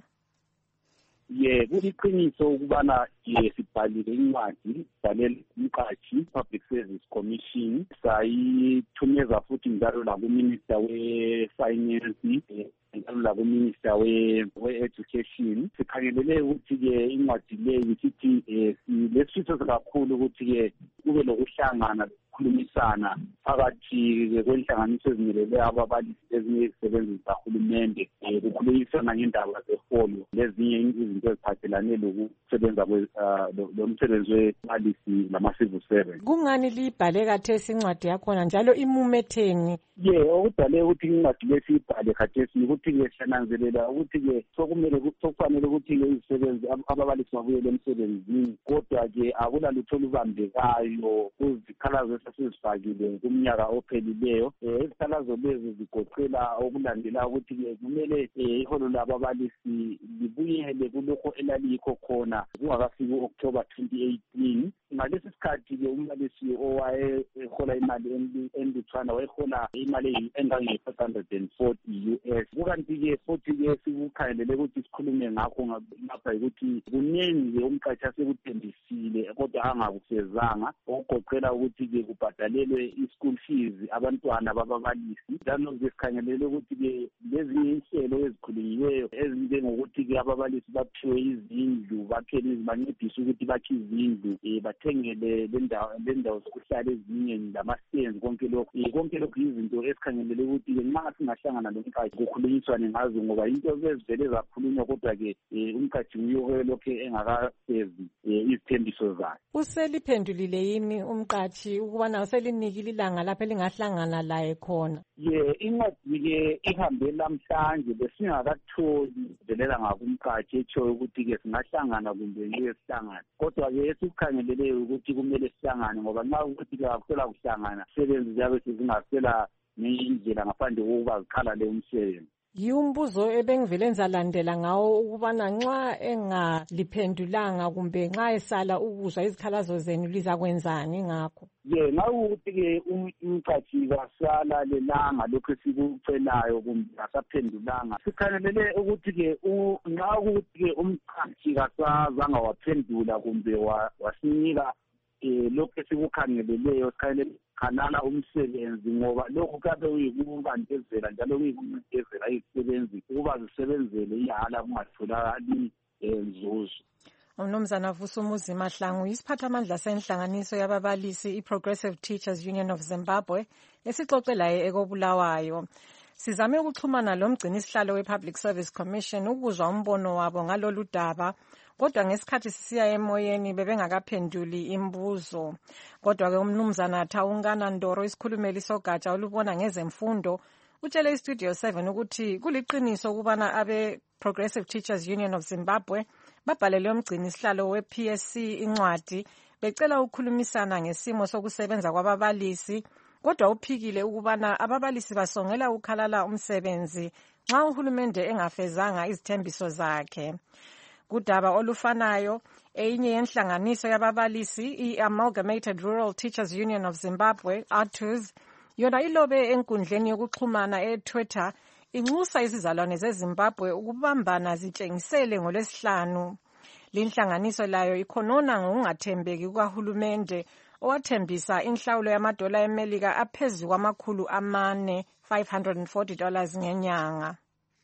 Ye kuliqiniso ukubana sibhalile incwadi sibhalele umqatshi Public Service Commission, sayithumeza futhi njalo lakuminister we-finance njalo lakuminister we-education. Sikhangelele ukuthi-ke incwadi leyo sithi lesifisa kakhulu ukuthi-ke kube lokuhlangana khulumisana phakathi kwenhlanganiso ezimelele ababalisi ezinye izisebenzi zikahulumende kukhulumisana ngendaba zeholo lezinye izinto eziphathelane lokusebenza lomsebenzi webalisi lama-civil servant. Kungani libhale khathesi incwadi yakhona njalo imumetheni? Ye okudale ukuthi incwadi lesiyibhale khathesi ukuthi-ke siyananzelela ukuthi-ke sokumele sokufanele ukuthi-ke izisebenzi ababalisi babuyele emsebenzini, kodwa-ke akulalutho olubambekayo kuzikhalazo esizifakile kumnyaka ophelileyo. Izikhalazo lezi zigoqela okulandela ukuthi-ke kumele iholo lababalisi libuyele kulokho elalikho khona kungakafiki u-October twenty eighteen. Ngalesi sikhathi-ke umbalisi owayehola imali enlutshwana wayehola imali engange-five hundred and forty U S. Kukanti-ke futhi-ke sikukhangelele ukuthi sikhulume ngakho lapha yikuthi kuningi-ke umqatshi asekuthembisile kodwa angakufezanga, okugoqela ukuthi-ke kubhadalelwe i-school fees abantwana bababalisi. Njalo-ke sikhangelele ukuthi-ke lezinye inhlelo ezikhulunyiweyo ezinjengokuthi-ke ababalisi baphiwe izindlu, bakhele bancedise ukuthi bakhe izindlu, bathengele lendawo zokuhlala ezinye lama-stands, konke lokhu konke lokhu izinto esikhangelele ukuthi-ke nxa singahlangana lomqatshi kukhulunyiswane ngazo, ngoba into ezivele zakhulunywa kodwa-ke umqatshi nguye lokhu engakafezi izithembiso zakhe. Useliphendulile yini umqatshi ukubana uselinikile ilanga lapho elingahlangana laye khona? Ye incwadi-ke ihambe lamhlanje besingakatholi velela ngakumqatshi etshoyo ukuthi-ke singahlangana kumbe ngeke sihlangane, kodwa-ke esikukhangeleleyo ukuthi kumele sihlangane, ngoba nxa ukuthi-ke akusela kuhlangana izisebenzi ziyabe sezingasela ngendlela ngaphandle kokuba zikhalale umsebenzi. Yiumbuzo ebengivele ngizalandela ngawo ukubana nxa engaliphendulanga kumbe nxa esala ukuzwa izikhalazo zenu lizakwenzani ngakho? Ye ngawukuthi-ke umqatshi kasala lelanga lokhu esikucelayo kumbe asaphendulanga, sikhangelele ukuthi-ke nxa ukuthi-ke umqatshi kasazanga waphendula kumbe wasinika lokhu esikukhangeleleyo, sikhangelele khanala umsebenzi, ngoba lokhu kabe uyikubandezela njalo uyikuncedezela izisebenzi ukuba zisebenzele ihala kungatholakali nzuzo. Umnumzana Vusumuzi Mahlangu, isiphathamandla senhlanganiso yababalisi i-Progressive Teachers Union of Zimbabwe esixoxelayo ekobulawayo. Sizame ukuxhumana lomgcini isihlalo we-Public Service Commission ukuzwa umbono wabo ngalolu daba, kodwa ngesikhathi sisiya emoyeni bebengakaphenduli imbuzo. Kodwa-ke umnumzana Thawungana Ndoro, isikhulumeli sogatsha olubona ngezemfundo, utshele iStudio seven ukuthi kuliqiniso ukubana abe-Progressive Teachers Union of Zimbabwe babhalele umgcini isihlalo we-P S C incwadi becela ukukhulumisana ngesimo sokusebenza kwababalisi, kodwa uphikile ukubana ababalisi basongela ukhalala umsebenzi nxa uhulumende engafezanga izithembiso zakhe. Kudaba olufanayo, enye yenhlanganiso yababalisi, i-Amalgamated Rural Teachers Union of Zimbabwe, A T U Z, yona ilobe enkundleni yokuxhumana e-Twitter inxusa izizalwane zeZimbabwe ukubambana zitshengisele ngoLwesihlanu. Linhlanganiso layo ikhonona ngokungathembeki kukahulumende owathembisa inhlawulo yamadola eMelika aphezulu kwamakhulu amane, five hundred forty dollars ngenyanga.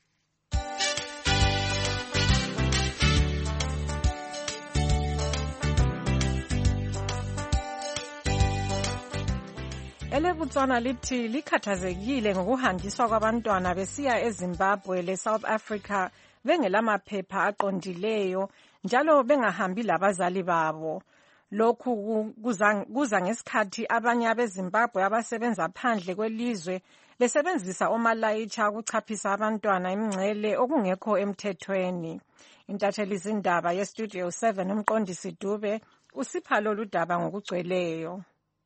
EleBotswana lithi likhathazekile ngokuhanjiswa kwabantwana besiya eZimbabwe leSouth Africa bengelamaphepha aqondileyo njalo bengahambi labazali babo. Lokhu kuza ngesikhathi abanye abeZimbabwe abasebenza phandle kwelizwe besebenzisa omalayitsha ukuchaphisa abantwana imingcele okungekho emthethweni. Intatheli zindaba yeStudio seven umqondisi Dube usipha lolu daba ngokugcweleyo.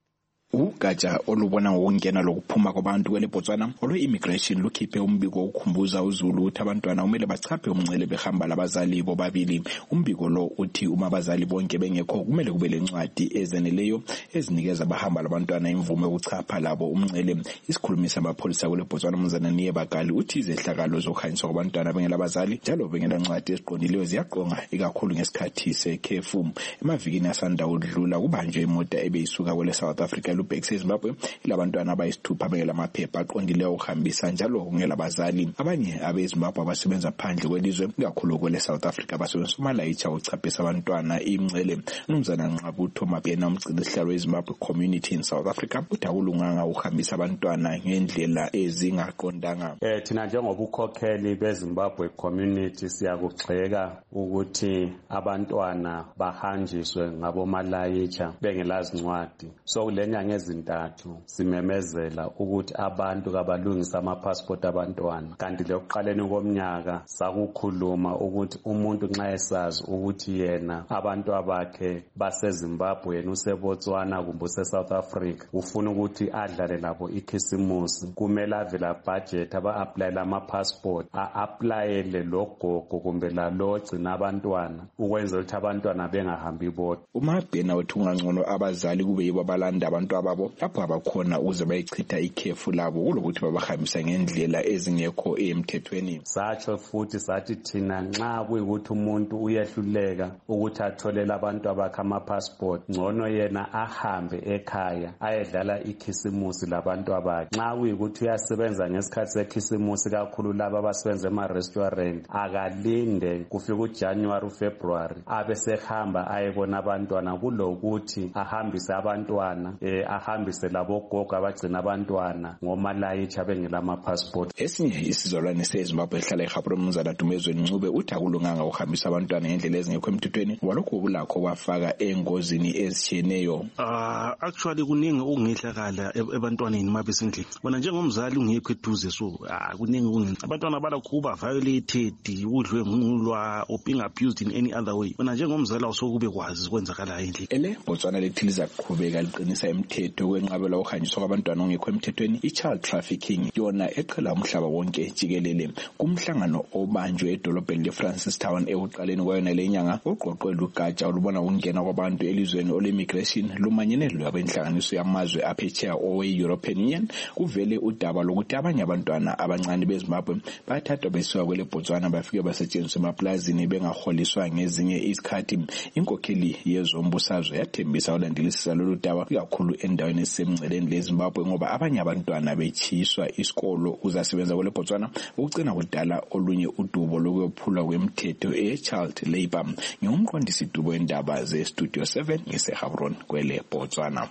Ugatsha olubona ngokungena lokuphuma kwabantu kweleBotswana olwe-immigration lukhiphe umbiko wokukhumbuza uZulu ukuthi abantwana kumele bachaphe umngcele behamba labazali bobabili. Umbiko lo uthi uma abazali bonke bengekho kumele kube lencwadi ezeneleyo ezinikeza abahamba labantwana imvume yokuchapha labo umngcele. Isikhulumi samapholisa kweleBotswana umnumzana Niyebagali uthi izehlakalo zokuhanjiswa kwabantwana bengelabazali njalo bengelancwadi eziqondileyo ziyaqonga ikakhulu ngesikhathi sekhefu. Emavikini asanda udlula kubanjwe imota ebeyisuka kwele South Africa Lubhekise eZimbabwe ilabantwana abayisithupha bengelamaphepha aqondileyo okuhambisa njalo kungelabazali. Abanye abeZimbabwe abasebenza phandle kwelizwe ikakhulu kwele South Africa basebenzisa umalayitsha ukuchaphisa abantwana imingcele. Umnumzana Nqabutho Mabhena umgcini isihlalo weZimbabwe Community in South Africa uthi akulunganga ukuhambisa abantwana ngendlela ezingaqondanga. Eh thina njengobukhokheli beZimbabwe Community siyakugxeka ukuthi abantwana bahanjiswe ngabomalayitsha bengelazincwadi. So lenya ngezintathu simemezela ukuthi abantu kabalungisa ama-passport abantwana, kanti lokuqaleni komnyaka sakukhuluma ukuthi umuntu nxa esazi ukuthi yena abantu abakhe baseZimbabwe yena useBotswana kumbe use-South Africa ufuna ukuthi adlale labo ikhisimusi, kumele avela budget aba-aplayela ama-passport a-aplayele logogo kumbe lalogcina abantwana ukwenzela ukuthi abantwana bengahambi bodwa. UMabhena uthi kungangcono abazali kube yibo abalanda abantu ababo lapho abakhona ukuze bayichitha ikhefu labo kulokuthi babahambisa ngendlela ezingekho emthethweni. Satsho futhi sathi thina nxa kuyikuthi umuntu uyehluleka ukuthi atholele abantu abakhe ama-passport ngcono yena ahambe ekhaya ayedlala ikhisimusi labantu abakhe. Nxa kuyikuthi uyasebenza ngesikhathi sekhisimusi kakhulu laba abasebenza ema-restaurant akalinde kufika uJanuary uFebruary abesehamba ayebona abantwana kulokuthi ahambise abantwana eh ahambise labo gogo abagcina abantwana ngomalayitsha bengela ama-passport. Esinye isizalwane seZimbabwe ehlala eGaborone umnumzana Dumezweni Ncube uthi akulunganga ukuhambisa abantwana ngendlela ezingekho emthethweni walokho kulakho kwafaka engozini ezitshiyeneyo. Ah actually kuningi okungehlakala ebantwaneni mabesendlini. Bona njengomzali ungekho eduze so ah kuningi kungenza abantwana balakhuba violated udlwengulwa or being abused in any other way. Bona njengomzali awusokube kwazi kwenzakala endlini. Ele Botswana lethiliza kuqhubeka liqinisa imithetho kwenqabela ukuhanjiswa kwabantwana ongekho emthethweni i-child trafficking yona eqhela umhlaba wonke jikelele. Kumhlangano obanjwe edolobheni leFrancistown ekuqaleni kwayona lenyanga oqoqwe lugatsha olubona ukungena kwabantu elizweni ole-immigration lumanyene lwabenhlanganiso yamazwe aphetsheya owe-European Union kuvele udaba lokuthi abanye abantwana abancane beZimbabwe bathathwa besiwa kwele Botswana bafike basetshenziswa emaplazini bengaholiswa ngezinye izikhathi. Inkokheli yezombusazwe yathembisa ulandelisisa lolu daba kakhulu endaweni esemngceleni leZimbabwe ngoba abanye abantwana bechiswa isikolo uzasebenza kwele Botswana ukugcina kudala olunye udubo lokwephulwa kwemithetho e-child labor. Ngumqondisi dubo endaba ze-Studio seven ngeseGaborone kwele Botswana.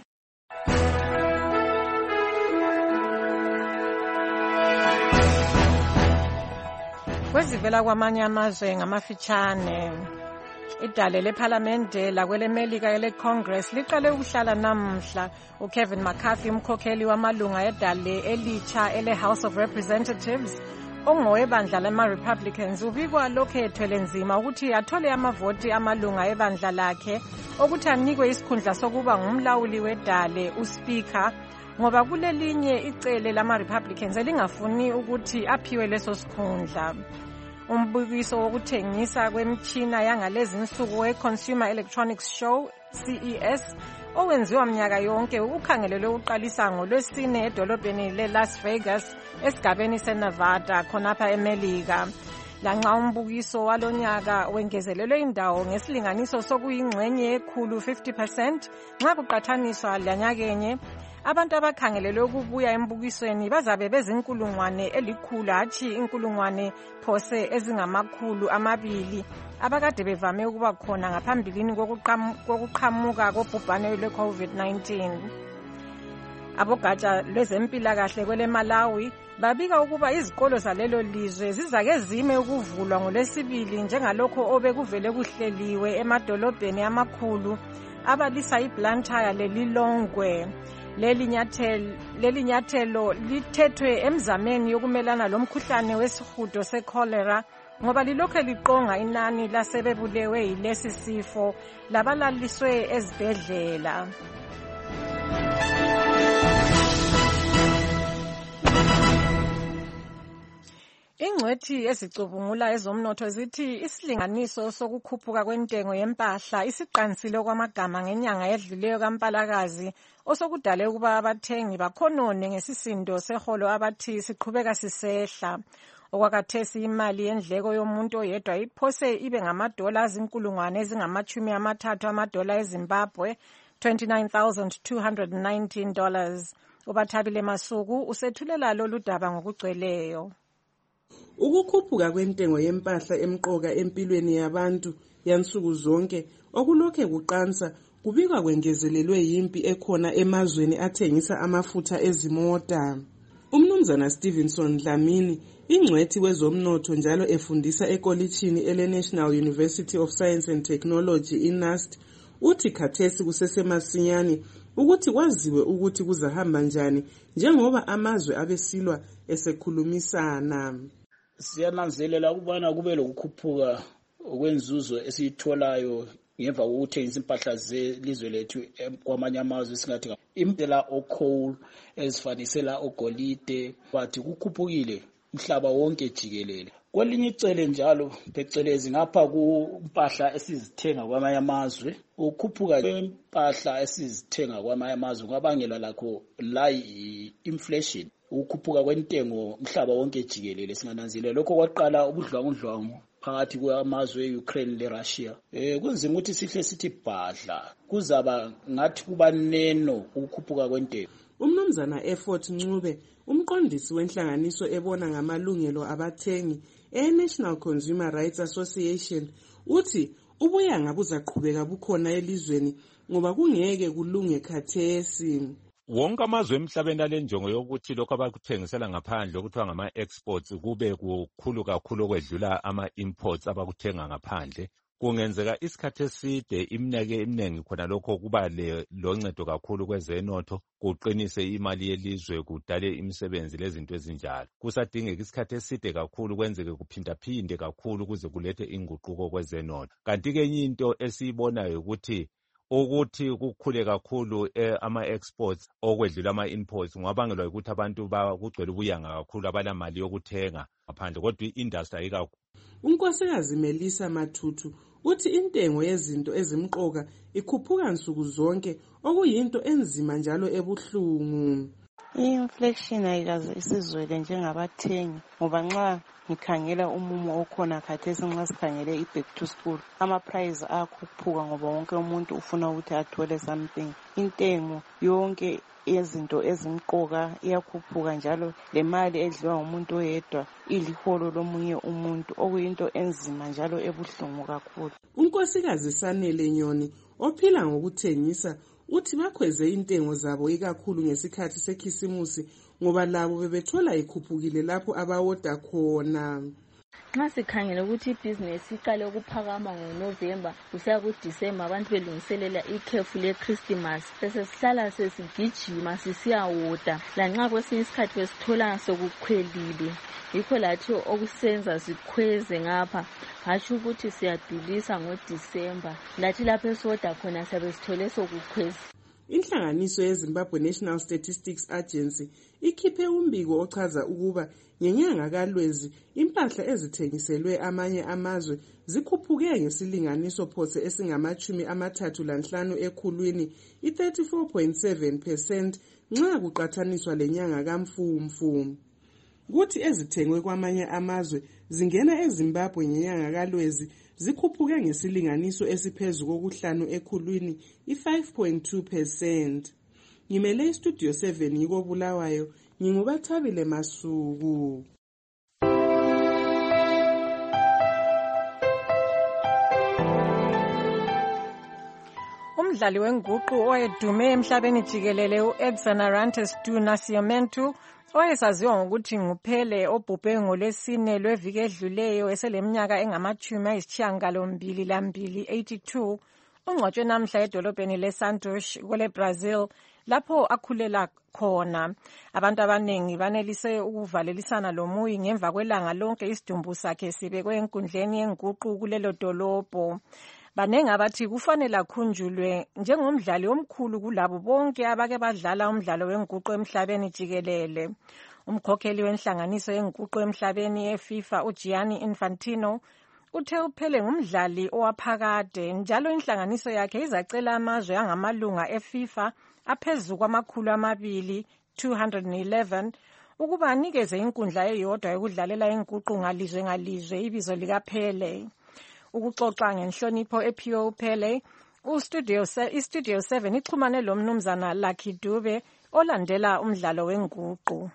kwezivela kwamanye amazwe ngamafitshane. Idale lephalamende lakwelemelika ele-Congress liqale ukuhlala namhla. uKevin McCarthy, umkhokheli wamalunga edale elitsha ele-House of Representatives ongowebandla lama-Republicans, ubikwa lokhu ethwele nzima ukuthi athole amavoti amalunga ebandla lakhe okuthi anikwe isikhundla sokuba ngumlawuli wedale, uSpeaker, ngoba kulelinye icele lama-Republicans elingafuni ukuthi aphiwe leso sikhundla. Umbukiso wokuthengisa kwemitshina yangalezi nsuku we-Consumer Electronics Show, C E S, owenziwa mnyaka yonke ukhangelelwe uqalisa ngolwesine edolobheni le-Las Vegas esigabeni seNevada khonapha eMelika. Lanxa umbukiso walonyaka wengezelelwe indawo ngesilinganiso sokuyingxenye ekhulu fifty percent nxa kuqathaniswa lanyakenye, abantu abakhangelelwe ukubuya embukisweni bazabe bezinkulungwane elikhulu hatshi inkulungwane phose ezingamakhulu amabili abakade bevame ukuba khona ngaphambilini kokuqhamuka kobhubhane lwe-COVID nineteen. Abogatsha lwezempilakahle kwele Malawi babika ukuba izikolo zalelo lizwe zizake zime ukuvulwa ngolwesibili njengalokho obekuvele kuhleliwe emadolobheni amakhulu abalisa iBlantyre lelilongwe. Leli nyathelo leli nyathelo lithethwe emzameni yokumelana lomkhuhlane wesihudo secholera ngoba lilokho liqonga inani lasebebulewe yilesi sifo labalaliswe ezibhedlela. Ingcwethi ezicubungula ezomnotho zithi isilinganiso sokukhuphuka kwentengo yempahla isiqansile kwamagama ngenyanga edluleyo kaMpalakazi osokudale ukuba abathengi bakhonone ngesisindo seholo abathi siqhubeka sisehla. Okwakathesi imali yendleko yomuntu oyedwa iphose ibe ngamadola azinkulungwane ezingamachumi amathathu amadola eZimbabwe, twenty-nine thousand two hundred nineteen dollars. Ubathabile Masuku usethulela lolu daba ngokugcweleyo. Ukukhuphuka kwentengo yempahla emqoka empilweni yabantu yansuku zonke okulokhe kuqansa kubikwa kwengezelelwe yimpi ekhona emazweni athengisa amafutha ezimota. Umnumzana Stevenson Dlamini, ingcwethi wezomnotho njalo efundisa ekolitshini ele-National University of Science and Technology i-N U S T, uthi khathesi kusesemasinyane ukuthi kwaziwe ukuthi kuzahamba njani njengoba amazwe abesilwa esekhulumisana. Siyananzelela ukubana kube lokukhuphuka okwenzuzo esiyitholayo ngemva kokuthengisa impahla zelizwe lethu kwamanye amazwe singathi impela o-coal ezifanisela ogolide bathi kukhupukile umhlaba wonke jikelele. Kwelinye icele njalo phecelezi ngapha kumpahla esizithenga kwamanye amazwe, ukukhuphuka kwempahla esizithenga kwamanye amazwe kwabangela lakho la inflation, ukukhuphuka kwentengo umhlaba wonke jikelele. Singananzelela lokho kwaqala ubudlwangudlwangu phakathi kwamazwe e-Ukraine le-Russia. Eh kunzima ukuthi sihle sithi bhadla kuzaba ngathi kuba neno ukukhuphuka kwentengo. Umnumzana Effort Ncube, umqondisi wenhlanganiso ebona ngamalungelo abathengi e-National Consumer Rights Association, uthi ubuyanga buzaqhubeka bukhona elizweni ngoba kungeke kulunge khathesi. Wonke amazwe emhlabeni alenjongo yokuthi lokho abakuthengisela ngaphandle okuthiwa ngama-exports kube kukhulu kakhulu okwedlula ama-imports abakuthenga ngaphandle. Kungenzeka isikhathi eside iminyaka eminingi khona lokho kuba loncedo kakhulu kwezenotho, kuqinise imali yelizwe, kudale imisebenzi lezinto ezinjalo. Kusadingeka isikhathi eside kakhulu kwenzeke kuphindaphinde kakhulu ukuze kulethe inguquko kwezenotho. Kanti-ke enye into esiyibonayo ukuthi ukuthi kukhule kakhulu eh, ama-exports okwedlula ama-imports ngabangelwa ukuthi abantu bakugcwele ubuyanga kakhulu abalamali yokuthenga ngaphandle kodwa i-industry ayikakhulu. Unkosikazi Melissa Mathutu uthi intengo yezinto ezimqoka ikhuphuka nsuku zonke okuyinto enzima njalo ebuhlungu. I-inflation ayikaze isizwele njengabathengi ngoba nxa ngikhangela umumo okhona khathesi nxa sikhangele i-back to school ama-price ayakhuphuka ngoba wonke umuntu ufuna ukuthi athole something. Intengo yonke yezinto ezimqoka iyakhuphuka njalo le mali edliwa ngumuntu oyedwa iliholo lomunye umuntu okuyinto enzima njalo ebuhlungu kakhulu. Unkosikazi Sanele Nyoni ophila ngokuthengisa uthi bakhweze intengo zabo ikakhulu ngesikhathi sekhisimusi ngoba labo bebethola ikhuphukile lapho abawoda khona. Nxa sikhangele ukuthi ibhizinesi iqale ukuphakama ngoNovember kusiya kuDisemba abantu belungiselela ikhefu leChristmas, bese sihlala sesigijima sisiyawoda lanxa kwesinye isikhathi besithola sokukhwelile. Yikho lathi okusenza sikhweze ngapha, hatsho ukuthi siyadulisa ngoDisemba, lathi lapho esoda khona siyabe sithole sokukhweza. Inhlanganiso yeZimbabwe National Statistics Agency ikhiphe umbiko ochaza ukuba ngenyanga kaLwezi impahla ezithengiselwe amanye amazwe zikhuphuke ngesilinganiso phose esingamachumi amathathu lanhlanu ekhulwini, i-thirty-four point seven percent nxa kuqathaniswa lenyanga kaMfumfu. Kuthi ezithengwe kwamanye amazwe zingena eZimbabwe ngenyanga kaLwezi zikhuphuke ngesilinganiso esiphezulu kokuhlanu ekhulwini, i-five point two percent. Ngimele istudio seven yiko Bulawayo, ngingubathabile Masuku. Umdlali wenguqu oyedume emhlabeni jikelele uEdson Arantes du Nascimento oyesaziwa ngokuthi nguPele obhubhe ngolwesine lweviki edluleyo eseleminyaka engamachumi ayisishiyagalombili lambili, eighty-two, ungcwatshwe namhla edolobheni leSantos kwele Brazil lapho akhulela khona. Abantu abanengi banelise ukuvalelisana lomuyi ngemva kwelanga lonke isidumbu sakhe sibekwe enkundleni yenguqu kulelo dolobho. Banengi abathi kufanele akhunjulwe njengomdlali omkhulu kulabo bonke abake badlala umdlalo wenguqu emhlabeni jikelele. Umkhokheli wenhlanganiso yenguqu emhlabeni yeFIFA uGianni Infantino uthe uPele ngumdlali owaphakade, njalo inhlanganiso yakhe izacela amazwe angamalunga eFIFA aphezulu kwamakhulu amabili, two hundred eleven, ukuba anikeze inkundla eyodwa yokudlalela inguqu ngalizwe ngalizwe ibizo likaPele. Ukuxoxa ngenhlonipho ephiwe uPele, ustudio istudio seven ixhumane lomnumzana Lucky Dube olandela umdlalo wenguqu.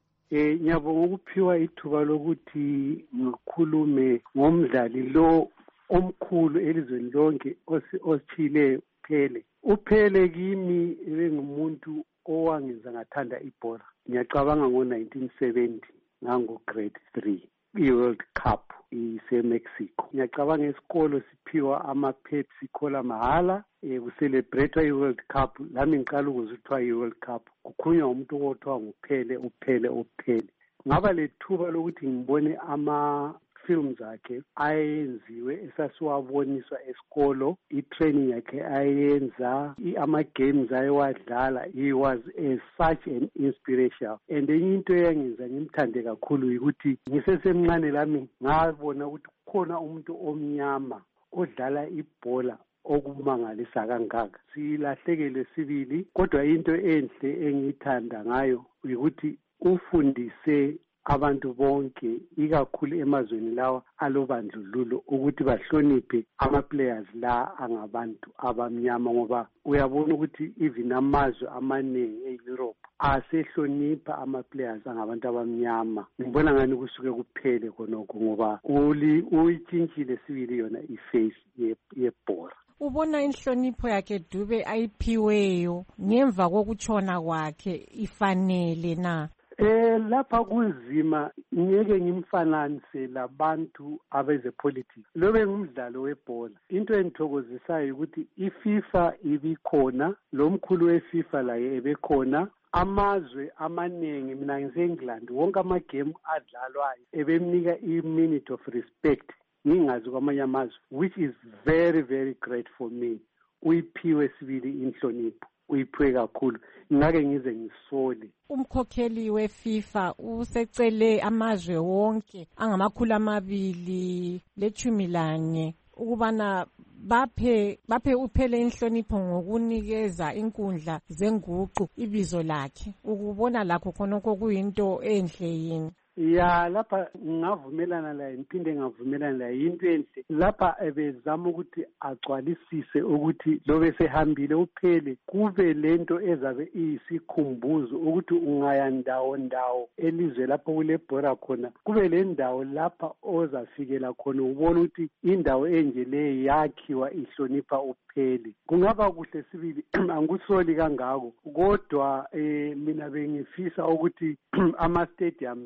Eh ngiyabonga ukuphiwa ithuba lokuthi ngikhulume ngomdlali lo omkhulu elizweni lonke osithile uPele. uPele kimi bengumuntu owangenza ngathanda ibhola. Ngiyacabanga ngo nineteen seventy ngango grade three. I-World Cup ise-Mexico. Ngiyacabanga isikolo siphiwa ama-Pepsi Cola mahala eh kucelebrate i-World Cup. Lami ngiqala ukuzithiwa i-World Cup. Kukhulunywa umuntu othiwa nguPele, uPele, uPele. Ngaba lethuba lokuthi ngibone ama films akhe ayenziwe esasiwaboniswa esikolo, i-training yakhe ayenza, ama-games ayewadlala. He was a, such an inspiration. And enye into eyangenza ngimthande kakhulu ukuthi ngisesemncane lami ngabona ukuthi kukhona umuntu omnyama odlala ibhola okumangalisa kangaka. Silahlekele sibili, kodwa into enhle engiyithanda ngayo ukuthi ufundise abantu bonke ikakhulu emazweni lawa alobandlululo ukuthi bahloniphe ama-players la angabantu abamnyama, ngoba uyabona ukuthi even amazwe amaningi e-Europe asehlonipha ama-players angabantu abamnyama. Ngibona ngani kusuke kuphele khonokho ngoba uyitshintshile sibili yona iface yebhola. Ubona inhlonipho yakhe Dube ayiphiweyo ngemva kokutshona kwakhe ifanele na? Eh lapha kunzima, ngeke ngimfananise labantu abeze politics. Lobe ngumdlalo webhola. Into engithokozisayo ukuthi iFIFA ibikhona, lo mkhulu weFIFA laye ebekhona, amazwe amaningi, mina ngise-England, wonke amagame adlalwayo ebemnika i-minute of respect ngingazi kwamanye amazwe, which is very very great for me. Uyiphiwe sibili inhlonipho, uyiphiwe kakhulu, ngake ngize ngisole. Umkhokheli weFIFA usecele amazwe wonke angamakhulu amabili lechumi lanye ukubana baphe baphe uPele inhlonipho ngokunikeza inkundla zenguqu ibizo lakhe. Ukubona lakho khonokho kuyinto enhle yini? Ya lapha ngavumelana laye, ngiphinde ngavumelana laye, into enhle lapha ebezama ukuthi agcwalisise ukuthi lobe sehambile uPele kube lento ezabe iyisikhumbuzo ukuthi ungaya ndawo ndawo elizwe lapho kulebhora khona, kube le ndawo lapha ozafikela khona ubona ukuthi indawo enje le yakhiwa ihlonipha uPele. Kungaba kuhle sibili, angikusoli kangako, kodwa eh mina bengifisa ukuthi ama stadiums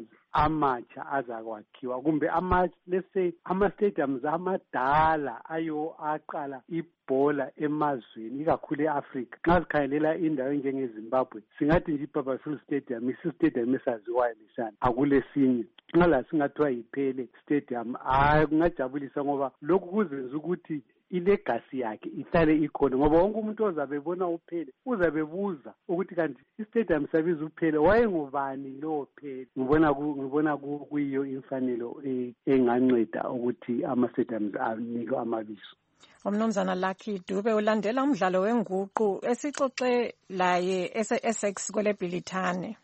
amatsha azakwakhiwa kumbe ama let's say ama-stadiums amadala ayo aqala ibhola emazweni ikakhulu e-Africa. Nxa sikhangelela indawo enjengeZimbabwe singathi nje iBarberville Stadium isi-stadium esaziwayo lesana akulesinye. Nxa la singathiwa yiPhele Stadium hayi kungajabulisa ngoba lokhu kuzenza ukuthi ilegacy yakhe ihlale ikhona ngoba wonke umuntu ozabe ebona uPhele uzabe buza ukuthi kanti istadium sabiza uPhele wayengubani lo Phele. Ngibona ngibona kuyiyo imfanelo enganceda ukuthi ama-stadiums anikwe amabizo. Umnumzana Lucky Dube ulandela umdlalo wenguqu esixoxe laye ese-Essex kwele Bhilithane.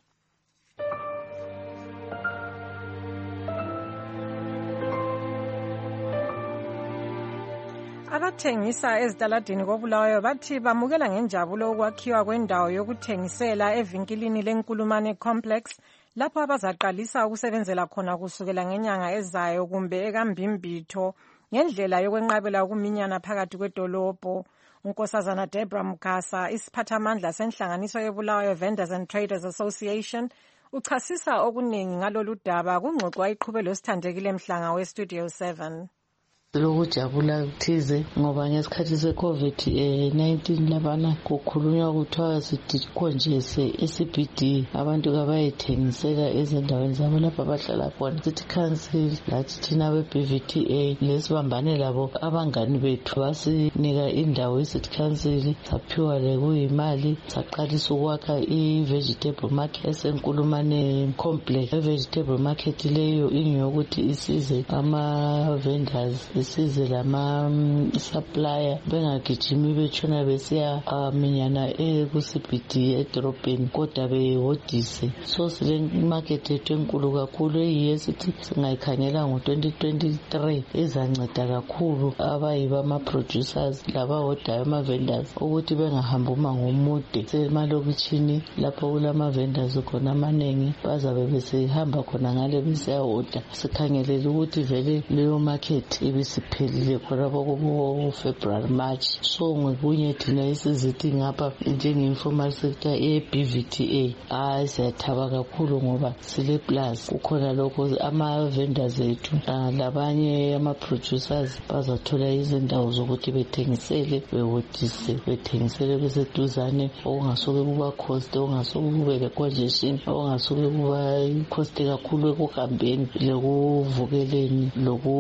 Abathengisa ezitaladini koBulawayo bathi bamukela ngenjabulo ukwakhiwa kwendawo yokuthengisela evinkilini leNkulumane Complex lapho abazaqalisa ukusebenzela khona kusukela ngenyanga ezayo kumbe ekambimbitho ngendlela yokwenqabela ukuminyana phakathi kwedolobho. uNkosazana Deborah Mugasa, isiphathamandla senhlanganiso yeBulawayo Vendors and Traders Association, uchasisa okuningi ngalolu daba kungxoxo ayiqhube losithandekile Mhlanga we-Studio seven. Lokujabula kuthize ngoba ngesikhathi se-COVID nineteen labana kukhulunywa kuthiwa sidikhonjese i-C B D abantu kabayithengisela ezindaweni zabo lapho abahlala khona. City Council lathi thina be-B V T A lesibambane labo abangani bethu basinika indawo i-City Council saphiwa lekuyimali saqalisa ukwakha i-vegetable market esenkulumane complex. I-vegetable market leyo ingeyokuthi isize ama-vendors isize lama supplier bengagijimi betshona besiya minyana ku-C B D edorobheni kodwa behodise. So sile market yethu enkulu kakhulu eyiyo esithi singayikhangela ngo-twenty twenty-three izanceda kakhulu abayiba ama-producers labahodayo ama-vendors ukuthi bengahambi umango omude. Semalokitshini lapho kulama-vendors khona amanengi bazabe besihamba khona ngale besiyahoda. Sikhangelele ukuthi vele leyo market ibisiphelile khona kubo February March. So ngokunye thina isizithi ngapha njenge-informal sector e-B V T A hayi siyathaba kakhulu ngoba sile plus kukhona lokho ama-vendors ethu labanye ama-producers bazathola izindawo zokuthi bethengisele behodise bethengisele beseduzane okungasuke kuba cost okungasuke kube le-congestion okungasuke kuba i-cost kakhulu ekuhambeni lekuvukeleni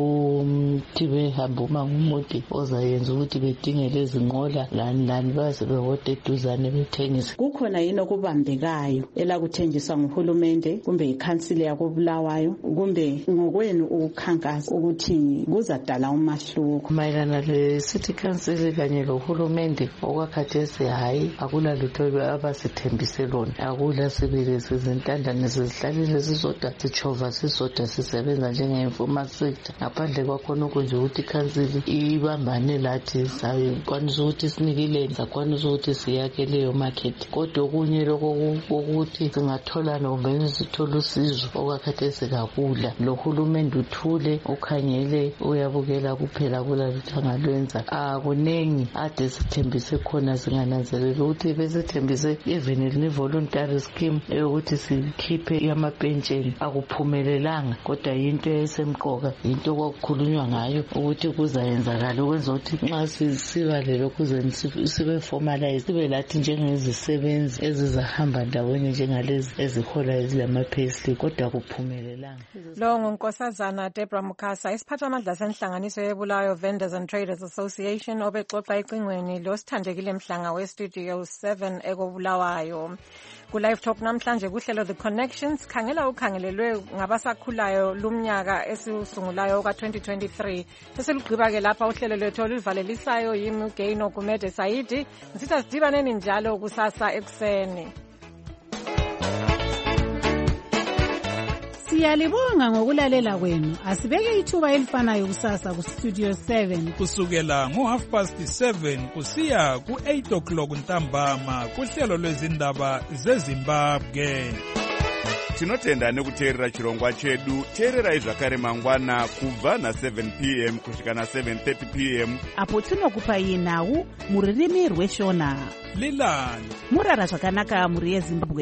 lokuthi behamba umango omude ozayenza ukuthi bedingele izinqola lani lani baze behode eduzane bethengise. Kukhona yini okubambekayo elakuthenjiswa nguhulumende kumbe ikhansili yakoBulawayo kumbe ngokwenu ukukhankasa ukuthi kuzadala umahluko mayelana le-City Council kanye lohulumende okwakhathesi? Hayi, akula lutho abasithembise lona, akula sibili sizintandane sizihlalile sisodwa sichova sisodwa sisebenza njenge-informal sector. Ngaphandle kwakhona okunje ukuthi ikhansili ibambane lathi sakwanisa ukuthi sinikile sakwanisa ukuthi siyakhe leyo market. Kodwa okunye lokho ukuthi singathola nokumbeni sithola usizo okwakhathesi kakula. Lohulumende uthule ukhangele uyabukela kuphela kulalutho angalwenza. Akunengi ade sithembise khona singananzelela ukuthi besithembise even ne-voluntary scheme eyokuthi sikhiphe amapentsheni akuphumelelanga kodwa yinto esemqoka yinto kwakukhulunywa ngayo ukuthi kuzayenzakala ukwenza ukuthi nxa sisiba lelo kuze sibe formalize sibe lathi njengezisebenzi ezizahamba ndawonye njengalezi ezihola ezilama-payslip kodwa kuphumelelanga. Lo nguNkosazana Deborah Mugasa, isiphathamandla senhlanganiso yeBulawayo Vendors and Traders Association obexoxa ecingweni losithandekile Mhlanga we-Studio seven ekoBulawayo. Ku-Live Talk namhlanje kuhlelo The Connections khangela ukhangelelwe ngabasakhulayo lumnyaka esiusungulayo ka-twenty twenty-three. Sesilugqiba-ke lapha uhlelo lwethu oluvalelisayo yimi uGaino Gumede Saidi. Ngisitha sidibaneni njalo kusasa ekuseni. Siyalibonga ngokulalela kwenu. Asibeke ithuba elifanayo kusasa ku Studio seven kusukela ngo half past seven kusiya ku eight o'clock ntambama kuhlelo lwezindaba zeZimbabwe. Tinotenda nekuteerera chirongwa chedu. Teererai zvakare mangwana kubva na seven p m kusvika na seven thirty p m apo tinokupai nhau muririmi rweshona. Lilani murara zvakanaka muri yeZimbabwe.